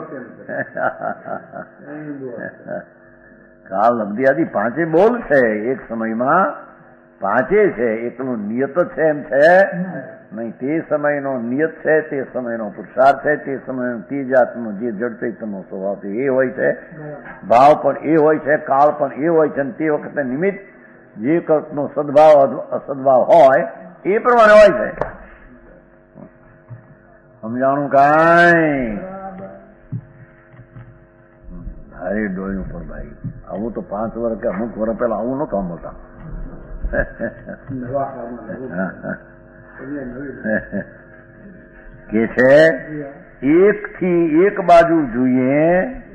કાળલબ્ધિ આદિ પાંચે બોલ છે એક સમયમાં, પાંચે છે. એકલું નિયત છે એમ છે નહીં. તે સમયનો નિયત છે, તે સમયનો પુરુષાર્થ છે, તે સમયનો તે જાતનો જે જડ ચૈતન્યનો સ્વભાવ છે એ હોય છે, ભાવ પણ એ હોય છે, કાળ પણ એ હોય છે. અને તે વખતે નિમિત્ત જે કલ્પનો સદભાવ અસદભાવ હોય એ પ્રમાણે હોય છે. સમજાણું કાંઈ? અરે ડોળ્યું પણ ભાઈ, આવું તો પાંચ વર્ષ કે અમુક વર્ષ પહેલા આવું નતો સાંભળતા. કે છે એક થી એક બાજુ જોઈએ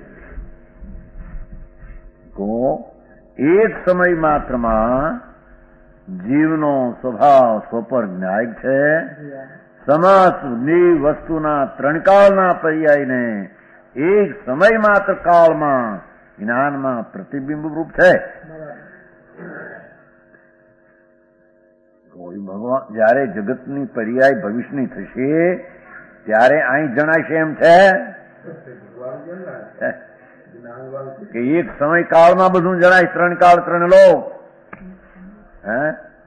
તો એક સમય માત્રમાં જીવનો સ્વભાવ સ્વપર જ્ઞાયક છે. સમસ્ત વસ્તુના ત્રણ કાળના પર્યાયને એક સમય માત્ર કાળમાં જ્ઞાનમાં પ્રતિબિંબ રૂપ છે. કોઈ ભગવાન જયારે જગતની પર્યાય ભવિષ્યની થશે ત્યારે અહીં જણાશે એમ છે કે એક સમય કાળમાં બધું જણાય. ત્રણ કાળ ત્રણ લોક. હે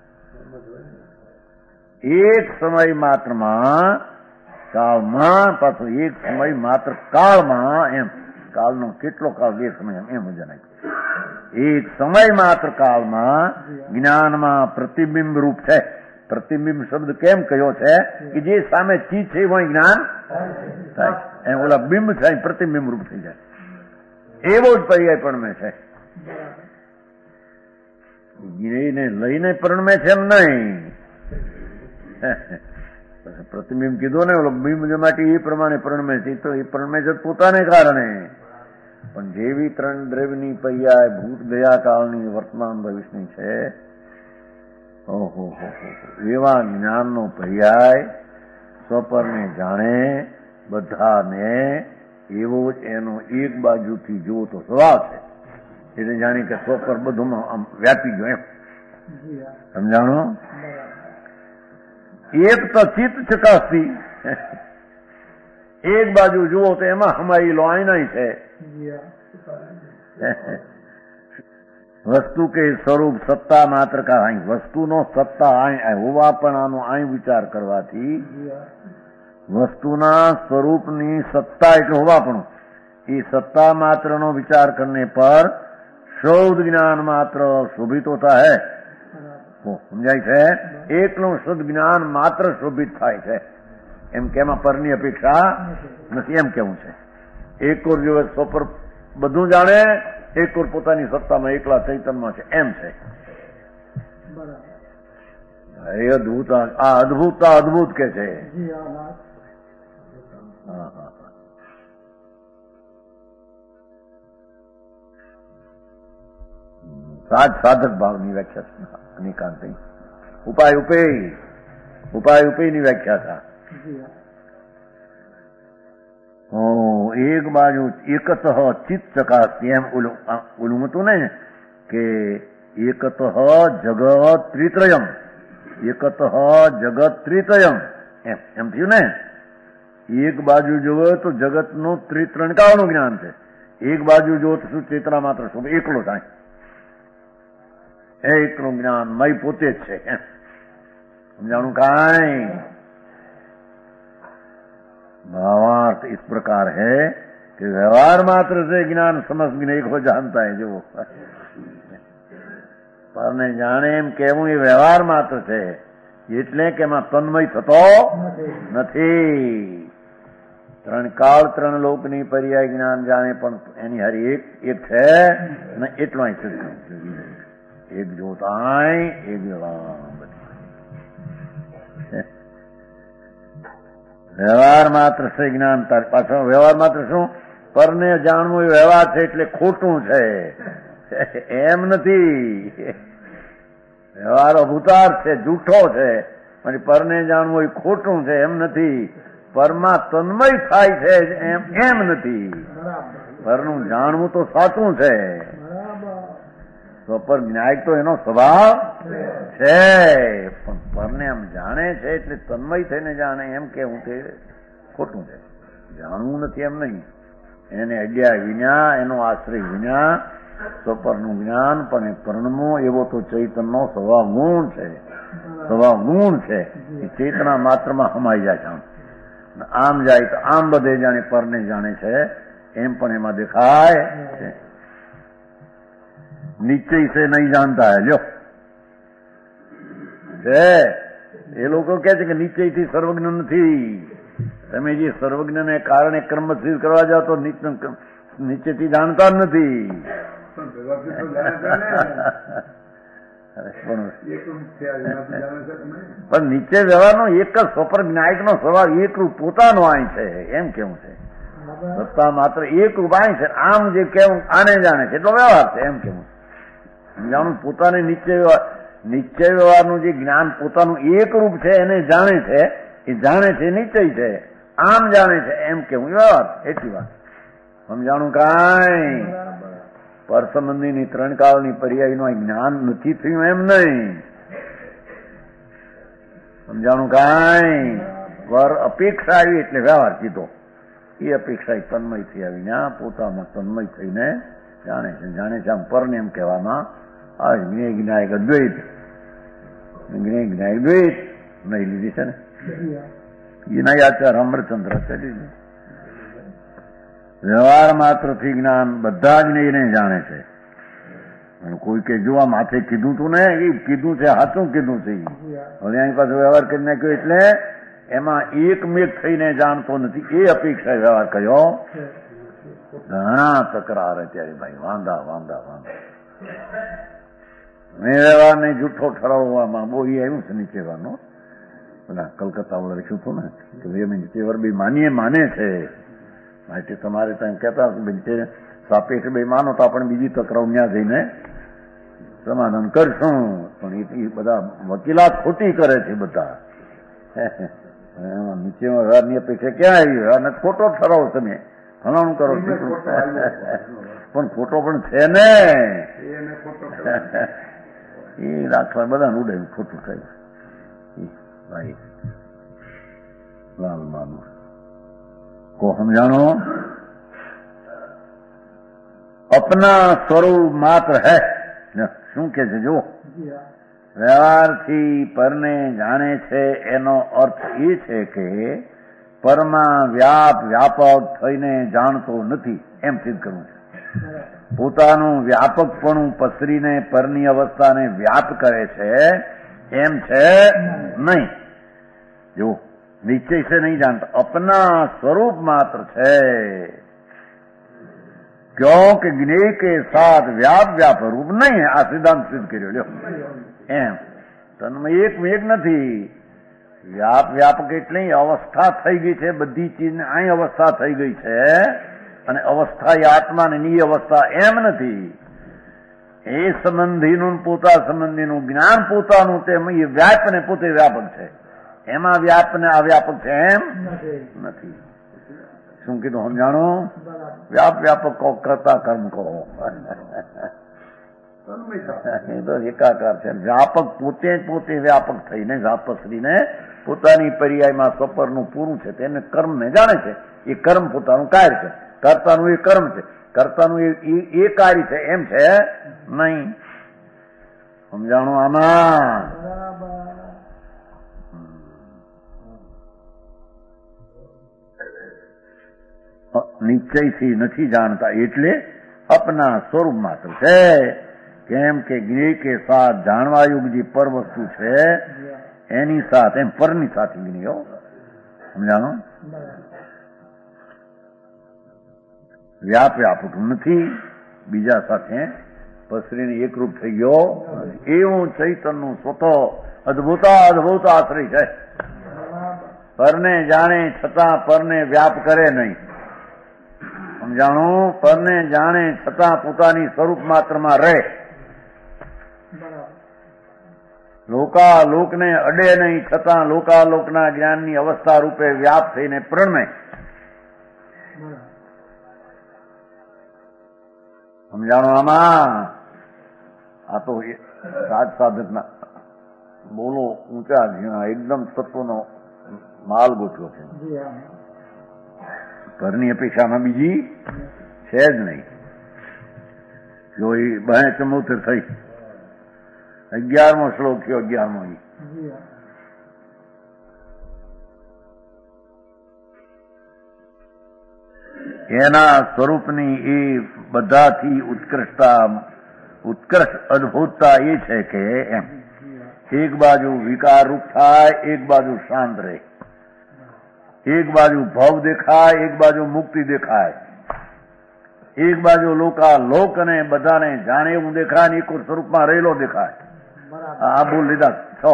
એક સમય માત્રમાં કાળમાં, પાછું એક સમય માત્ર કાળમાં, એમ કાળનો કેટલો કાળ બે સમય એમ જણાય. એક સમય માત્ર કાળમાં જ્ઞાનમાં પ્રતિબિંબ રૂપ છે. પ્રતિબિંબ શબ્દ કેમ કયો છે કે જે સામે ચીજ છે એમાં જ્ઞાન થાય. એમ ઓલા બિંબ થાય પ્રતિબિંબ રૂપ થઈ જાય. એવો જ પર્યાય પણ મેં છે. જ્ઞેયને લઈને પરણમે છે એમ નહીં. પ્રતિબિંબ કીધું ને ઓલો બિંબ માટે એ પ્રમાણે પરણમે છે. તો એ પરણમે છે પોતાને કારણે. પણ જેવી ત્રણ દ્રવ્યની પર્યાય ભૂત ગયા કાળની વર્તમાન ભવિષ્યની છે, ઓહો હો એવા જ્ઞાનનો પર્યાય સ્વપરને જાણે બધાને એવો જ એનો એક બાજુથી જુઓ તો સ્વભાવ છે. એટલે જાણી કે સ્વપર બધુંમાં આમ વ્યાપી ગયો એમ. સમજાણો? એક તો ચિત્ત ચકાસતી, એક બાજુ જુઓ તો એમાં હમારી લો આઈના છે. વસ્તુ કે સ્વરૂપ સત્તા માત્ર કા અહીં વસ્તુનો સત્તા અહીં હોવા પણ આનો અહીં વિચાર કરવાથી વસ્તુના સ્વરૂપની સત્તા એટલે હોવા પણ એ સત્તા માત્રનો વિચાર કરને પર શૌધ જ્ઞાન માત્ર શોભિત હોતા હૈ. સમજાય છે? એકનું શુદ્ધ જ્ઞાન માત્ર શોભિત થાય છે. એમ કે એમાં પરની અપેક્ષા નથી એમ કેવું છે. એક ઓર જો સ્વપર બધું જાણે, એક ઓર પોતાની સત્તામાં એકલા ચૈતન્યમાં છે એમ છે. એ અદભુત, આ અદભુત અદભુત કે છે. સાજ સાધક ભાવની વ્યાખ્યા અનેકાંત ઉપાય ઉપેય ઉપાય ઉપેયની વ્યાખ્યા થા એક બાજુ એકત ચિત્ત ચકાસતી એમ ઓલું ઓલું હતું ને કે એકત જગત ત્રિત્રયમ એકત જગત ત્રિત્રયમ એમ એમ થયું ને એક બાજુ જોવો તો જગતનું ત્રિત્રણકાળનું જ્ઞાન છે, એક બાજુ જોવો તો શું ચેતના માત્ર શું એકલો થાય એકલું જ્ઞાન મય પોતે જ છે એમ સમજાણું કાંઈ भावार्थ इस प्रकार है कि व्यवहार मात्र से ज्ञान समस्त एक हो जानता है जो પરને જાણે એમ કેવું એ વ્યવહાર માત્ર છે એટલે કે એમાં તન્મય થતો નથી. ત્રણ કાળ ત્રણ લોકની પર્યાય જ્ઞાન જાણે પણ એની હારી એક એક છે ને એટલો એક જોતાય એક વ્યવહાર માત્ર છે જ્ઞાન. તાર પાછો વ્યવહાર માત્ર શું પરને જાણવું એ વ્યવહાર છે એટલે ખોટું છે એમ નથી. વ્યવહાર અભૂતાર છે, જૂઠો છે, અને પરને જાણવું એ ખોટું છે એમ નથી. પરમાં તન્મય થાય છે એમ એમ નથી. પરનું જાણવું તો સાચું છે, તો પર ન્યાય તો એનો સ્વભાવ છે, પણ પરને એમ જાણે છે એટલે તન્મય થઈને જાણે એમ કેવું તે ખોટું છે. જાણવું નથી એમ નહીં, એને અડ્યા વિના એનો આશ્રય વિના સ્વપરનું જ્ઞાન પણ એ પરણમો એવો તો ચૈતનનો સ્વભાવ ગુણ છે. સ્વભાવ ગુણ છે એ ચેતના માત્રમાં હમાઈ જાય છે. આમ જાય તો આમ બધે જાણે પરને જાણે છે એમ પણ એમાં દેખાય છે. નિશ્ચય છે નહીં જાણતા હે લ્યો છે એ લોકો કે છે કે નિશ્ચયથી સર્વજ્ઞ નથી. તમે જે સર્વજ્ઞને કારણે કર્મ સિદ્ધ કરવા જાઓ તો નિશ્ચયથી જાણતા જ નથી. પણ નિશ્ચય વ્યવહારનો એક જ સ્વપર જ્ઞાયક નો સ્વભાવ એકરૂપ પોતાનો આય છે એમ કેવું છે. સત્તા માત્ર એક રૂપ આય છે. આમ જે કેવું આને જાણે છે એટલો વ્યવહાર છે એમ કેવું જાણું. પોતાને નિશ્ચય વ્યવહાર નિશ્ચય વ્યવહારનું જે જ્ઞાન પોતાનું એક રૂપ છે એને જાણે છે, એ જાણે છે નિશ્ચય છે, આમ જાણે છે એમ કેવું વ્યવહાર. એટલી વાત સમજાણું કાંઈ. પર સંબંધીની ત્રણ કાળની પર્યાયનું જ્ઞાન નથી થયું એમ નહીં. સમજાણું કાંઈ. પર અપેક્ષા આવી એટલે વ્યવહાર કીધો. એ અપેક્ષા તન્મય થયા વિના પોતામાં તન્મય થઈને જાણે છે. જાણે છે આમ પરને એમ કહેવામાં આવે. જ્ઞેય જ્ઞાયક અદ્વૈત, જ્ઞેય જ્ઞાયક દ્વૈત નહીં લીધી છે ને એના આચાર અમરચંદ્ર ચલી. વ્યવહાર માત્રથી જ્ઞાન બધા જ એને જાણે છે. કોઈ કે જો આ માથે કીધું તું ને એ કીધું છે સાચું કીધું છે. હવે એની પાસે વ્યવહાર કરી નાખ્યો એટલે એમાં એકમેક થઈને જાણતો નથી. એ અપેક્ષા વ્યવહાર કર્યો. ઘણા તકરાર અત્યારે ભાઈ વાંધા વાંધા વાંધા મેં વ્યવહારને જૂઠો ઠરાવવામાં બહુ એ આવ્યું છે નીચેવાનો. પેલા કલકત્તા વાળા લખ્યું હતું ને કે ભાઈ અમે નીચેવર બે માનીએ માને છે માટે તમારે ત્યાં કહેતા નીચે સાપેક્ષ બે માનો તો આપણે બીજી તકરાર ત્યાં જઈને સમાધાન કરશું. પણ એ બધા વકીલાત ખોટી કરે છે બધા. નીચે વ્યવહારની અપેક્ષા ક્યાં આવી? વ્યવહારને ખોટો ઠરાવો તમે ફલાણું કરો પણ ખોટો પણ છે ને એ રાખવા બધા ઉડાયું ખોટું થયું ભાઈ. લાલ માનું કો સમજાણો. અપના સ્વરૂપ માત્ર હૈ. શું કે છે જો વ્યવહારથી પરને જાણે છે એનો અર્થ એ છે કે પરમાં વ્યાપ વ્યાપક થઈને જાણતો નથી એમ સિદ્ધ કરવું છે. પોતાનું વ્યાપકપણું પસરીને પરની અવસ્થાને વ્યાપ કરે છે એમ છે નહીં. જો નિશ્ચય છે નહીં જાણતા, અપના સ્વરૂપ માત્ર છે. ક્યોંકि જ્ઞેય કે સાથ વ્યાપ વ્યાપ રૂપ નહીં. આ સિદ્ધાંત સિદ્ધ કર્યો લ્યો એમ. તન્મય એક એક નથી. વ્યાપ વ્યાપક એટલે અવસ્થા થઈ ગઈ છે બધી ચીજને. અહીં અવસ્થા થઈ ગઈ છે અને અવસ્થા એ આત્મા ને ની અવસ્થા એમ નથી. એ સંબંધીનું પોતા સંબંધીનું જ્ઞાન પોતાનું તેમ એ વ્યાપને પોતે વ્યાપક છે. એમાં વ્યાપ ને અવ્યાપક છે એમ નથી. શું કીધું સમજાણો? વ્યાપ વ્યાપક કહો, કરતા કર્મ કહો, એ તો એકાકાર છે. વ્યાપક પોતે પોતે વ્યાપક થઈને વ્યાપશ્રીને પોતાની પર્યાયમાં સપરનું પૂરું છે તેને કર્મને જાણે છે. એ કર્મ પોતાનું કાર્ય છે, કર્તાનું એ કર્મ છે, કર્તાનું એ કાર્ય છે એમ છે નહીં. સમજાણું આમાં? નિશ્ચયથી નથી જાણતા એટલે અપના સ્વરૂપ માત્ર છે. કેમ કે જ્ઞેય કે સાથ જાણવાયુગ જે પર વસ્તુ છે એની સાથ એમ પરની સાથે જ્ઞેય. સમજાણો? વ્યાપ વ્યાપક નથી, બીજા સાથે પસરીને એકરૂપ થઈ ગયો. એવું ચૈતનનું સ્વતો અદભુત અદભુત આશ્રય છે. પરને જાણે છતાં પરને વ્યાપ કરે નહીં. સમજાણું? પરને જાણે છતાં પોતાની સ્વરૂપ માત્રમાં રહે. લોકાલોકને અડે નહીં છતાં લોકાલોકના જ્ઞાનની અવસ્થા રૂપે વ્યાપ થઈને પ્રણમે. સમજાણો આમાં? આ તો સાત સાધકના બોલો ઊંચા એકદમ તત્વનો માલ ગોઠવો છે. ઘરની અપેક્ષામાં બીજી છે જ નહીં. જો એ બે ચમોતેર થઈ અગિયારમો શ્લોક થયો. અગિયારમો એના સ્વરૂપની એ બધાથી ઉત્કૃષ્ટતા ઉત્કૃષ્ટ અદભુતતા એ છે કે એમ એક બાજુ વિકાર રૂપ થાય, એક બાજુ શાંત રહે, એક બાજુ ભવ દેખાય, એક બાજુ મુક્તિ દેખાય, એક બાજુ લોકા લોક અને બધાને જાણે એવું દેખાય ને એક સ્વરૂપમાં રહેલો દેખાય. આ બોલ લીધા છ.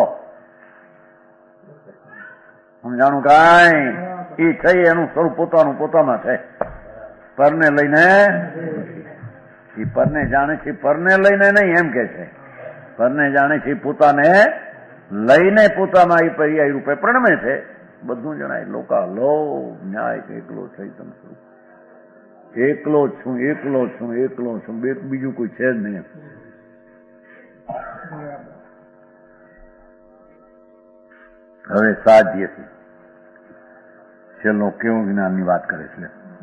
સમજાણું? કાંઈ એ છે એનું સ્વરૂપ પોતાનું પોતામાં છે. પરને લઈને એ પરને જાણે છે, પરને લઈને નહીં એમ કે છે. પરને જાણે છે પોતાને લઈને પોતામાં એ પર્યાય રૂપે પ્રણમે છે. બધું જણાય. લોકા લો ન્યાય એકલો ચૈતન્ય સ્વરૂપ. એકલો જ છું, એકલો છું, એકલો છું, બીજું કોઈ છે જ નહીં. હવે સાધ્ય છે. છેલ્લો કેવું જ્ઞાનની વાત કરે છે.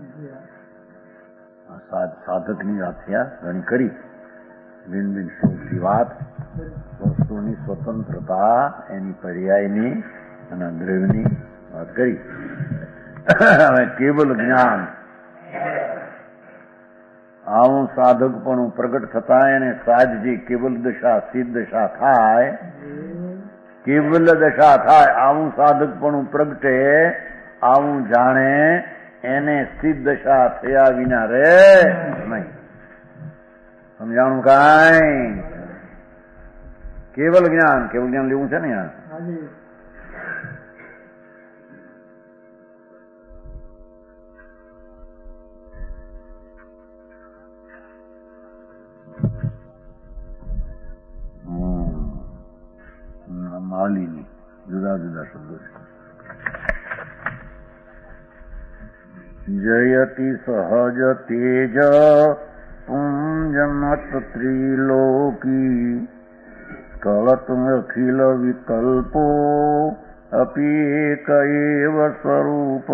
સાધકની વાત થયા ઘણી કરી. બિન બિન શોધની વાત, વસ્તુની સ્વતંત્રતા, એની પર્યાયની અને દ્રવ્યની વાત કરી. હવે કેવલ જ્ઞાન આવું સાધકપણું પ્રગટ થતા એને સાધજી કેવલ દશા સિદ્ધ દશા થાય, કેવલ દશા થાય આવું સાધકપણું પ્રગટે, આવું જાણે એને સિદ્ધ દશા થયા વિના રે નહીં. સમજાણું? કાંઈ કેવલ જ્ઞાન, કેવલ જ્ઞાન લેવું છે ને યાર. માલીની જુદા જુદા શબ્દો છે. જયતિ સહજ તેજ પુંજમત ત્રિલોકી સ્કળત અખિલ વિકલ્પો અપી એક એવ સ્વરૂપ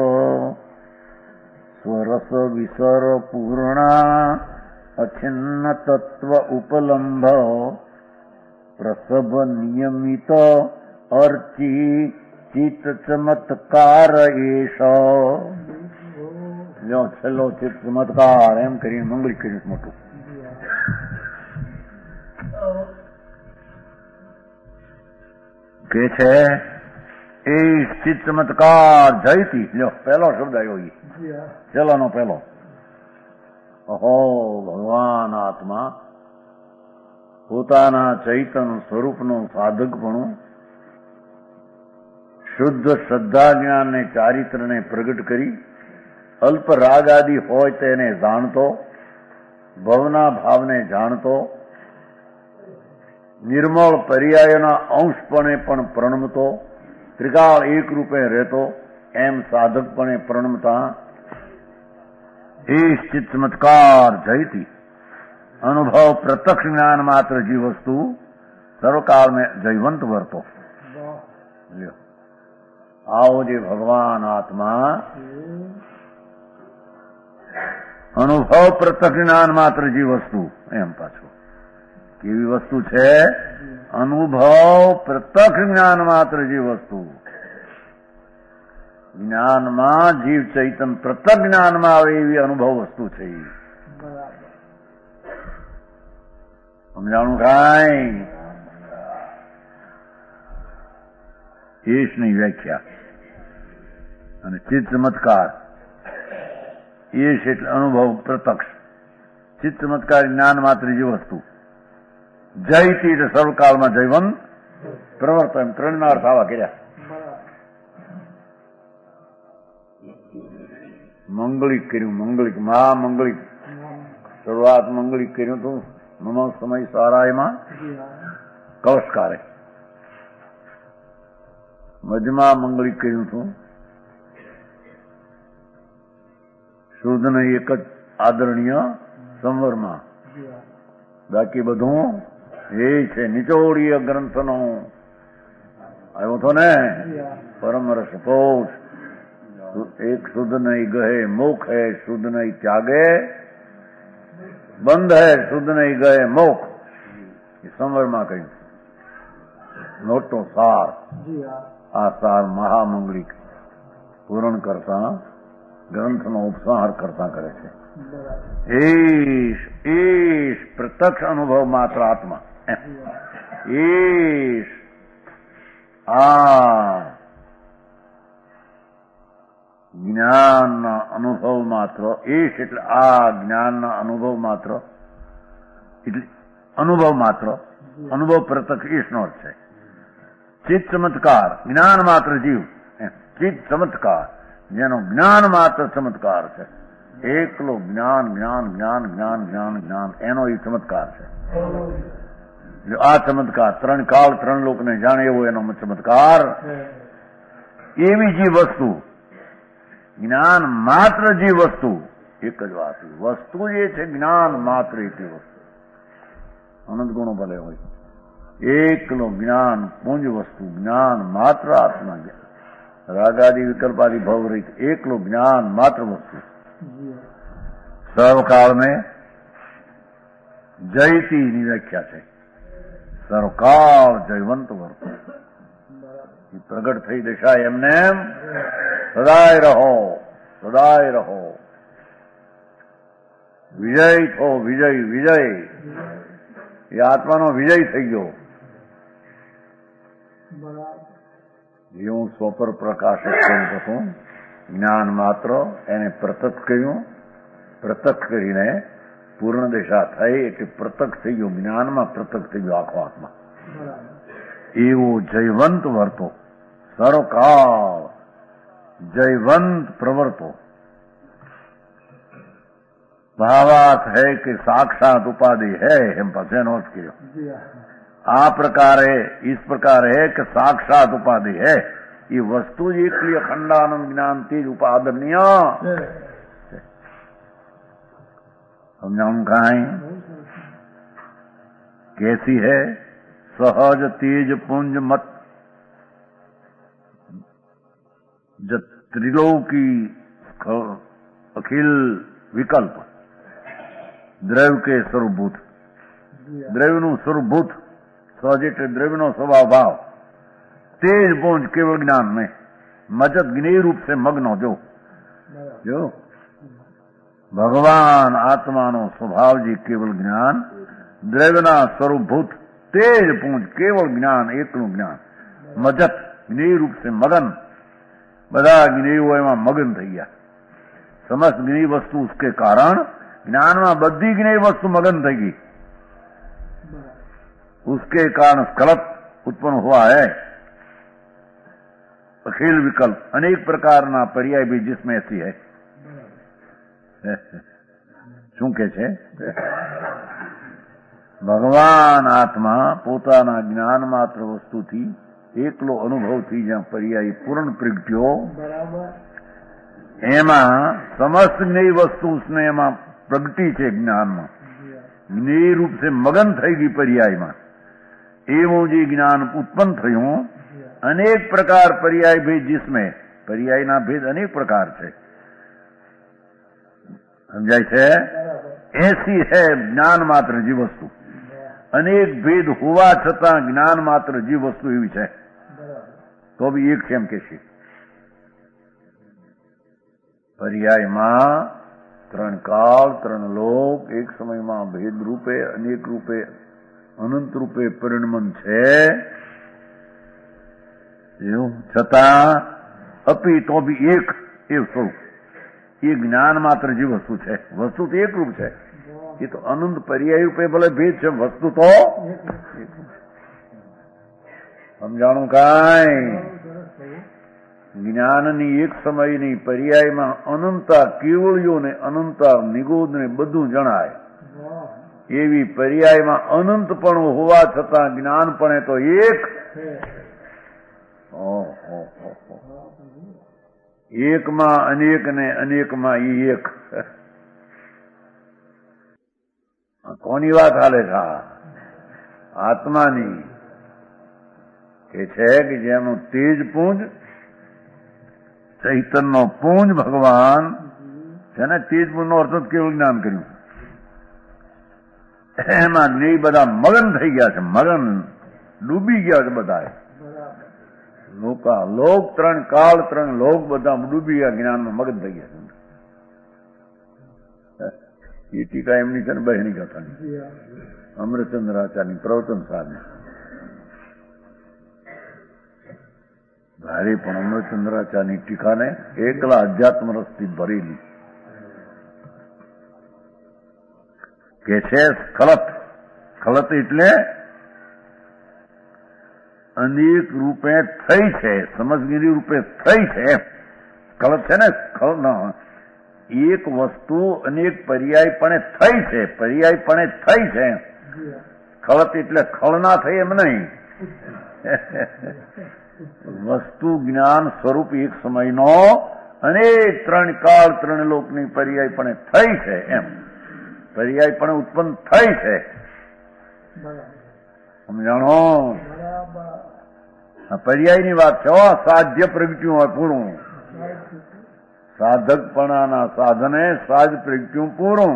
સ્વરસ વિસર પૂર્ણા અછિન્ન તત્વ ઉપલંભ પ્રસભ નિયમિત અર્ચી ચિત્ત ચમત્કાર એશ. છેલ્લો ચિત્ત ચમત્કાર એમ કરીને મંગળી કર્યું મોટું. કે છે એ ચિત્ત ચમત્કાર જયતી. લ્યો પહેલો શબ્દ આવ્યો એ ચલો નો પહેલો. ઓહો ભગવાન આત્મા પોતાના ચૈતન સ્વરૂપનું સાધકપણું શુદ્ધ શ્રદ્ધા જ્ઞાન ને ચારિત્રને પ્રગટ કરી અલ્પ રાગ આદિ હોય તેને જાણતો, ભવના ભાવને જાણતો, નિર્મળ પર્યાયના અંશપણે પણ પ્રણમતો, ત્રિકાળ એક રૂપે રહેતો એમ સાધકપણે પ્રણમતા એ ચિત્ત ચમત્કાર જયતી અનુભવ પ્રત્યક્ષ જ્ઞાન માત્ર જી વસ્તુ સર્વકાળ में જયવંત વર્તો. આવો જે ભગવાન આત્મા અનુભવ પ્રત્યક્ષ જ્ઞાન માત્ર જી વસ્તુ એમ પાછું કેવી વસ્તુ છે? અનુભવ પ્રત્યક્ષ જ્ઞાન માત્ર જી વસ્તુ. જ્ઞાનમાં જીવ ચૈતન પ્રત્યક્ષ જ્ઞાનમાં આવે એવી અનુભવ વસ્તુ છે. સમજાણું કાંઈ? એશની વ્યાખ્યા. અને ચિત્ત ચમત્કાર એશ એટલે અનુભવ પ્રત્યક્ષ, ચિત્ત ચમત્કાર જ્ઞાન માત્ર જે વસ્તુ. જયતી એટલે સર્વકાળમાં જયવંત પ્રવર્ત એમ ત્રણના અર્થ આવા કર્યા. મંગલિક કર્યું, મંગલિક મહા મંગલિક શરૂઆત મંગલિક કર્યું હતું નમ સમય સારાયમાં કવચકારે. મધ્યમાં મંગલિક કર્યું હતું શુદ્ધ ને એક જ આદરણીય સંવરમાં. બાકી બધું એ છે નિચોડીય ગ્રંથનો આવ્યો હતો ને પરમ રસ પોષ. એક શુદ્ધ નહીં ગહે મોખ હૈ શુદ્ધ નહીં ત્યાગે, બંધ હૈ શુદ્ધ નહીં ગહે મોખ. એ સંવરમાં કહ્યું મોટો સાર. આ સાર મહામંગલિક પૂરણ કરતા ગ્રંથનો ઉપસંહાર કરતા કરે છે. એશ એશ પ્રત્યક્ષ અનુભવ માત્ર આત્મા. એશ આ જ્ઞાનના અનુભવ માત્ર. એશ એટલે આ જ્ઞાનના અનુભવ માત્ર એટલે અનુભવ માત્ર. અનુભવ પ્રત્યક્ષ એશનો અર્થ છે. ચિત્ત ચમત્કાર જ્ઞાન માત્ર જીવ. ચિત્ત ચમત્કાર જેનો જ્ઞાન માત્ર ચમત્કાર છે. એકલો જ્ઞાન જ્ઞાન જ્ઞાન જ્ઞાન જ્ઞાન જ્ઞાન એનો એ ચમત્કાર છે. આ ચમત્કાર ત્રણ કાળ ત્રણ લોકને જાણે એવો એનો ચમત્કાર. એવી જે વસ્તુ જ્ઞાન માત્ર જે વસ્તુ એક જ વાત. વસ્તુ જે છે જ્ઞાન માત્ર એટલી વસ્તુ. અનંત ગુણો ભલે હોય. એકલો જ્ઞાન પુંજ વસ્તુ જ્ઞાન માત્ર આત્મા. રાગાદિ વિકલ્પાદિ ભવ રહિત એકલો જ્ઞાન માત્ર વસ્તુ. સર્વકાળ में જયતી ની વ્યાખ્યા છે. સર્વકાળ જયવંત વર્ત. પ્રગટ થઈ દશા એમને એમ સદાય રહો સદાય રહો. વિજય થો વિજય વિજય. એ આત્માનો વિજય થઈ ગયો. એવું સ્વપર પ્રકાશિત કર્યું હતું. જ્ઞાન માત્ર એને પ્રત્યક્ષ કર્યું. પ્રત્યક્ષ કરીને પૂર્ણ દિશા થઈ એટલે પ્રત્યક્ષ થઈ ગયો. જ્ઞાનમાં પ્રત્યક્ષ થઈ ગયો આખો આત્મા. એવો જયવંત વર્તો સર્વકાળ જયવંત પ્રવર્તો. ભાવાર્થ है कि साक्षात उपाधि है એમ પાસે નોટ કર્યો. આ પ્રકારે इस प्रकार है कि साक्षात उपाधि है. ये वस्तु एकली अखंडानंद ज्ञान तेज उपादनीय. समझाऊं कहा है कैसी है? सहज तेज पुंज मत त्रिलोकी अखिल विकल्प દ્રવ્ય કે સ્વરૂપભૂત. દ્રવ્યનું સ્વરૂપભૂત સહજ એટલે દ્રવ્યનો સ્વભાવ ભાવ. તેજ પહોંચ કેવળ જ્ઞાન में मजत ज्ञेय रूप से मग्न जो जो ભગવાન આત્માનો સ્વભાવ જે કેવળ જ્ઞાન દ્રવ્યના સ્વરૂપભૂત તેજ પૂંજ કેવળ જ્ઞાન એકલું જ્ઞાન. મજત જ્ઞેય રૂપ से मगन બધા જ્ઞેયો એમાં મગન થઈ ગયા. समस्त ज्ञेय वस्तु उसके कारण ज्ञान में बद्धी ज्ञेय वस्तु मगन થઈ ગઈ. उसके कारण स्खलत उत्पन्न हुआ है. अखिल विकल्प अनेक प्रकारना पर्याय भी जिसमें ऐसी है. શું કે છે? ભગવાન આત્મા પોતાના જ્ઞાન માત્ર વસ્તુથી એકલો અનુભવથી જ્યાં પર્યાય પૂર્ણ પ્રગટ્યો એમાં સમસ્ત જ્ઞેય વસ્તુ उसने એમાં પ્રગટી છે જ્ઞાનમાં જ્ઞેય રૂપ से મગન થઈ ગઈ પર્યાયમાં એવું જે જ્ઞાન ઉત્પન્ન થયું અનેક પ્રકાર પર્યાય ભેદ जिसमें પર્યાયના ભેદ અનેક પ્રકાર છે સમજાય છે ऐसी है જ્ઞાન માત્ર જીવ વસ્તુ અનેક ભેદ હોવા છતાં જ્ઞાન માત્ર જીવ વસ્તુ એવી છે તો બી એક છે એમ કે છે પર્યાયમાં ત્રણ કાળ ત્રણ લોક એક સમયમાં ભેદ રૂપે અનેક રૂપે અનંત રૂપે પરિણમન છે એવું છતાં અપી તો બી એક એવું સ્વરૂપ એ જ્ઞાન માત્ર જે વસ્તુ છે વસ્તુ તો એક રૂપ છે એ તો અનંત પર્યાય રૂપે ભલે ભેદ છે વસ્તુ તો સમજાણું કાંઈ જ્ઞાનની એક સમયની પર્યાયમાં અનંતા કેવળીઓ ને અનંતા નિગોદ ને બધું જણાય એવી પર્યાયમાં અનંતપણું હોવા છતાં જ્ઞાનપણે તો એક એકમાં અનેક ને અનેકમાં ઈ એક કોની વાત હાલે છે આત્માની કે છે કે જેનું તેજ પુંજ ચૈતન્ય પુંજ ભગવાન છે ને તેજ પુંજ નો અર્થ કેવું જ્ઞાન કર્યું એમાં જ્ઞેય બધા મગન થઈ ગયા છે મગન ડૂબી ગયા છે બધા લોકા લોક ત્રણ કાળ ત્રણ લોક બધા ડૂબી ગયા જ્ઞાનમાં મગન થઈ ગયા છે એ ટીકા એમની છે ને બહેની કથાની અમૃતચંદ્રાચાર્યની પ્રવચન સાધની ભારે પણ અમૃતચંદ્રાચાર્યની ટીકાને એકલા અધ્યાત્મ રસથી ભરેલી કે છે સ્ખલત સ્ખલત એટલે અનેક રૂપે થઈ છે સમજગીરી રૂપે થઈ છે સ્ખલત છે ને સ્ખલ એક વસ્તુ અનેક પર્યાયપણે થઈ છે પર્યાયપણે થઈ છે સ્ખલત એટલે ખળના થઈ એમ નહીં વસ્તુ જ્ઞાન સ્વરૂપ એક સમયનો અનેક ત્રણ કાળ ત્રણ લોકની પર્યાયપણે થઈ છે એમ પર્યાયપણે ઉત્પન્ન થઈ છે સમજાણો પર્યાયની વાત છે સાધ્ય પ્રગટ્યું હોય પૂરું સાધકપણાના સાધને સાજ પ્રગટ્યું પૂરું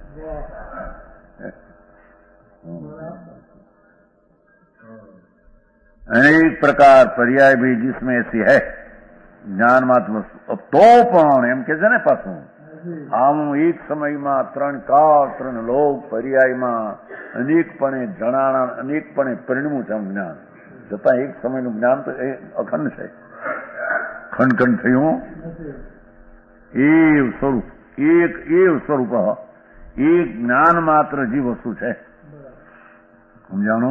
अनेक प्रकार पर्याय भी जिसमें ऐसी है ज्ञान मात्र वस्तु अब तो पण एम के છે ને પાછું આમ એક સમયમાં ત્રણ કાળ ત્રણ લોક પર્યાયમાં અનેકપણે જણાણા અનેકપણે પરિણમું છે જ્ઞાન છતાં એક સમયનું જ્ઞાન તો એ અખંડ છે ખંડ ખંડ થયું એવ સ્વરૂપ એક એવ સ્વરૂપ એક જ્ઞાન માત્ર જે વસ્તુ છે સમજાણો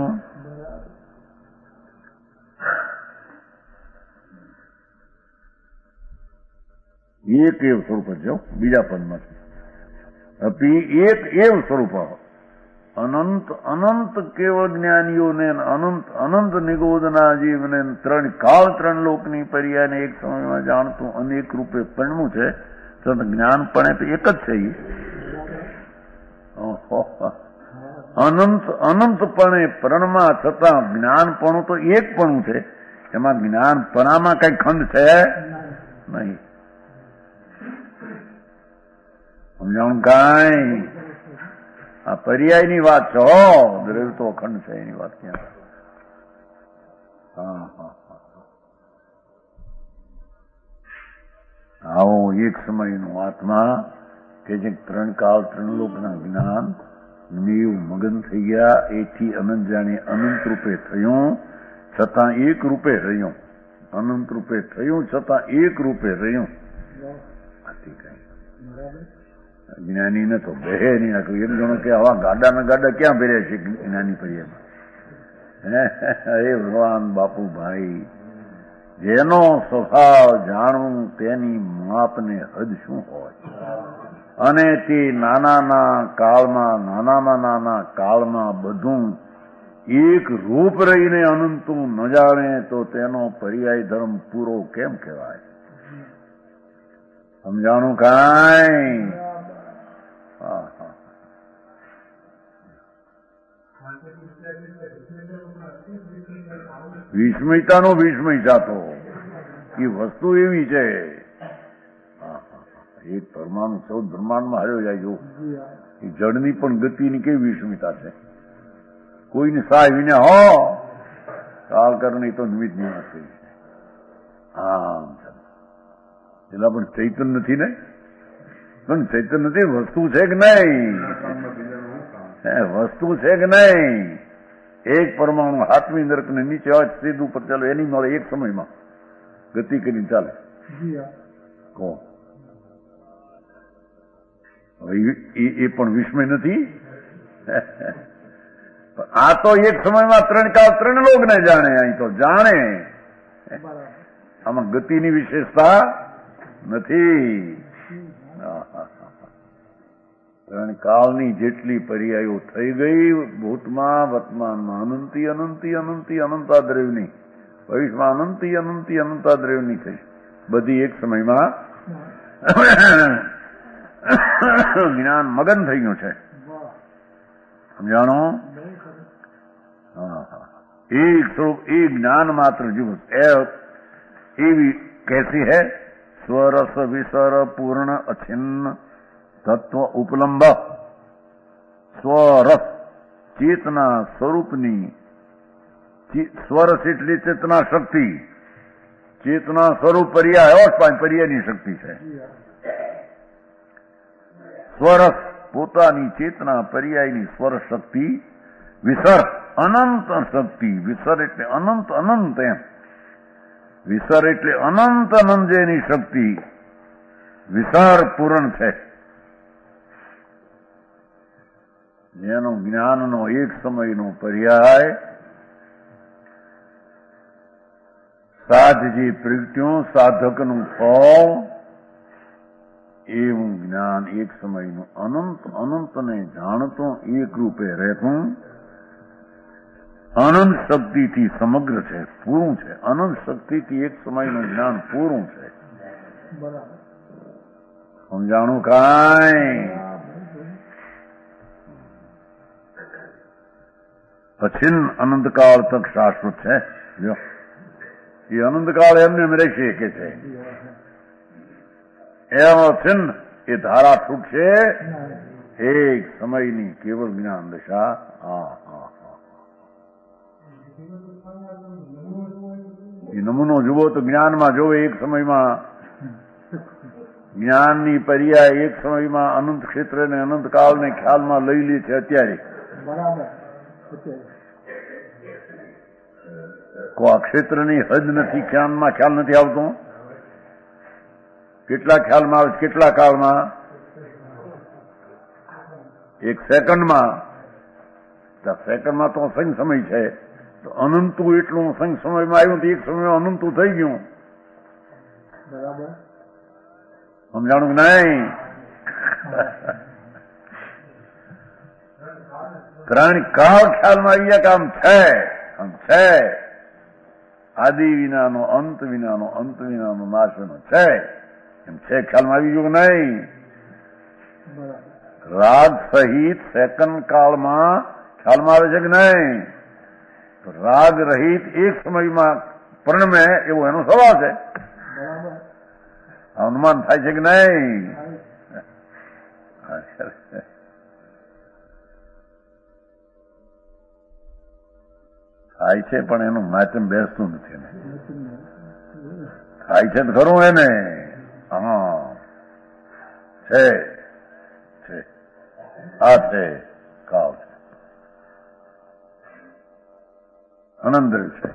એક એવ સ્વરૂપ જ બીજા પદમાં અપી એક એવ સ્વરૂપ અનંત અનંત કેવળ જ્ઞાનીઓને અનંત અનંત નિગોદના જીવને ત્રણ કાળ ત્રણ લોકની પર્યાયને એક સમયમાં જાણતું અનેક રૂપે પરિણમું છે તો જ્ઞાનપણે તો એક જ છે અનંત અનંતપણે પરણમાં છતાં જ્ઞાનપણું તો એકપણું છે એમાં જ્ઞાનપણામાં કઈ ખંડ છે નહીં સમજાણું કાંઈ આ પર્યાયની વાત છે હો દ્રવ્ય તો અખંડ છે એની વાત ક્યાં હા હા આવો એક સમયનો આત્મા કે જે ત્રણ કાળ ત્રણ લોકના જ્ઞાન નીવ મગન થઈ ગયા એથી અનંત જાણે અનંત રૂપે થયું છતાં એક રૂપે રહ્યું અનંત રૂપે થયું છતાં એક રૂપે રહ્યું જ્ઞાની ને તો બે નહીં નાખ્યું એક જણો કે આવા ગાડા ના ગાડા ક્યાં ભર્યા છે જ્ઞાની પર્યામાં હે ભગવાન બાપુ ભાઈ જેનો સ્વભાવ જાણવું તેની માપને હદ શું હોય અને તે નાનાના કાળમાં નાનામાં નાના કાળમાં બધું એક રૂપ રહીને અનંતું ન જાણે તો તેનો પર્યાય ધર્મ પૂરો કેમ કહેવાય? સમજાણું કાંઈ? હા હા. વિસ્મયતાનો વિસ્મય તો એ વસ્તુ એવી છે. એક પરમાણુ ચૌદ બ્રહ્માંડમાં હાર્યો જાય જો એ જળની પણ ગતિની કેવી વિસ્મયતા છે. કોઈને સહાય વિના હો કાળ કરણી તો નિમિત્ત નિમિત્ત થઈ છે. હા પેલા પણ ચૈતન્ય નથી ને? પણ ચૈતન્ય નથી, વસ્તુ છે કે નહીં? વસ્તુ છે કે નહીં? એક પરમાણુ હાથમી નરક ને નીચે હોય સીધું ઉપર ચાલો એની મળે એક સમયમાં ગતિ કરીને ચાલે. કહો એ પણ વિસ્મય નથી? આ તો એક સમયમાં ત્રણ કાળ ત્રણ લોક ને જાણે. અહીં તો જાણે, આમાં ગતિની વિશેષતા નથી. ત્રણ કાળની જેટલી પર્યાયો થઈ ગઈ ભૂતમાં વર્તમાનમાં અનંતી અનંતી અનંતી અનંતાદ્રવની, ભવિષ્યમાં અનંતી અનંતી અનંતાદ્રવની થઈ બધી એક સમયમાં જ્ઞાન મગન થઈ ગયું છે. સમજાણો? એક સ્વરૂપ એ જ્ઞાન માત્ર જીવ એવી कैसी है? स्वरस विसर पूर्ण अछिन्न तत्व उपलंब. સ્વરસ ચેતના સ્વરૂપની, સ્વરસ એટલે ચેતના શક્તિ, ચેતના સ્વરૂપ પર્યાય પર્યાયની શક્તિ છે. સ્વરસ પોતાની ચેતના પર્યાયની સ્વર શક્તિ, વિસર અનંત શક્તિ, વિસર એટલે અનંત અનંત એમ, વિસર એટલે અનંત અનંત જેની શક્તિ, વિસર પૂરણ છે. જેનો જ્ઞાનનો એક સમયનો પર્યાય સાધજી પ્રગટ્યું સાધકનું ફળ એવું જ્ઞાન એક સમયનું અનંત અનંતને જાણતું એક રૂપે રહેતું અનંત શક્તિથી સમગ્ર છે, પૂરું છે. અનંત શક્તિથી એક સમયનું જ્ઞાન પૂરું છે. સમજાણું કાંઈ? અછિન્ન અનંતકાળ તક શાશ્વત છે. જો એ અનંતકાળ એમને એમ રહેશે કે છે એમ અછિન્ન એ ધારા છૂટશે એક સમયની કેવળ જ્ઞાન દશા. હા હા હા. એ નમૂનો જુઓ તો જ્ઞાનમાં જોવે એક સમયમાં જ્ઞાનની પર્યાય એક સમયમાં અનંત ક્ષેત્રને અનંત કાળને ખ્યાલમાં લઈ લે છે. અત્યારે કોઈ ક્ષેત્રની હદ નથી, ખ્યાલમાં ખ્યાલ નથી આવતો. કેટલા ખ્યાલમાં આવે? કેટલા કાળમાં? એક સેકન્ડમાં. સેકન્ડમાં તો અસંખ્ય સમય છે. તો અનંતું એટલું અસંખ્ય સમયમાં આવ્યું તો એક સમયમાં અનંતું થઈ ગયું. સમજાણું કે નહીં? ત્રણ કાળ ખ્યાલમાં આવી ગયા કે આમ છે, આમ છે. આદિ વિનાનો, અંત વિનાનો, અંત વિનાનો, નાશનો છે એમ છે. ખ્યાલમાં આવી ગયું કે નહીં? રાગ સહિત સેકન્ડ કાળમાં ખ્યાલમાં આવે છે કે નહીં? તો રાગ રહિત એક સમયમાં પરણમે એવો એનો સ્વભાવ છે. અનુમાન થાય છે કે નહીં? થાય છે પણ એનું માચમ બેસતું નથી ને. થાય છે તો ખરું એને. હા છે છે આ છે કાળ છે, અનંત છે.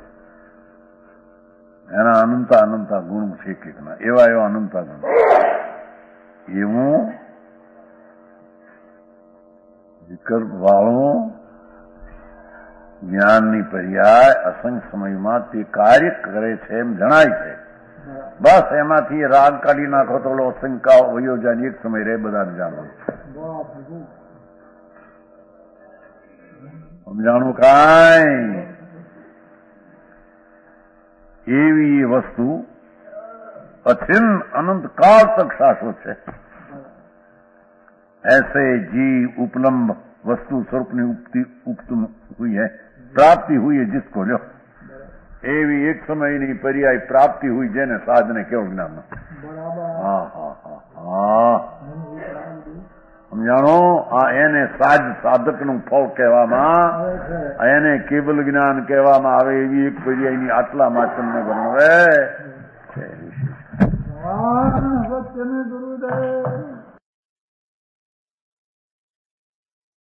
એના અનંતા અનંતા ગુણ છે કે એવા એવા અનંતા ગુણ. એવું વિકલ્પ વાળું જ્ઞાનની પર્યાય અસંખ્ય સમયમાં તે કાર્ય કરે છે એમ જણાય છે. બસ એમાંથી રાગ કાઢી નાખો તો ઓલો શંકા વયો જાય એક સમય રહે બધાને જાણો સમજાણું કાંઈ એવી વસ્તુ अचिन अनंत काल तक शाश्वत है। ऐसे जीव उपलम्ब वस्तु स्वरूप ની ઉપતિ ઉપતુમ हुई है प्राप्ति हुई है जिसको लो एवी एक समय ની पर्याय प्राप्ति हुई જેને સાધને કેવું જ્ઞાન હા હા હા સમજાણો આ એને સાધ સાધક નું ફળ કહેવામાં એને કેવલ જ્ઞાન કહેવામાં આવે એવી એક પર્યાયની આટલા માચન ને વર્ણવે છે। સત્યને ગુરુદેવ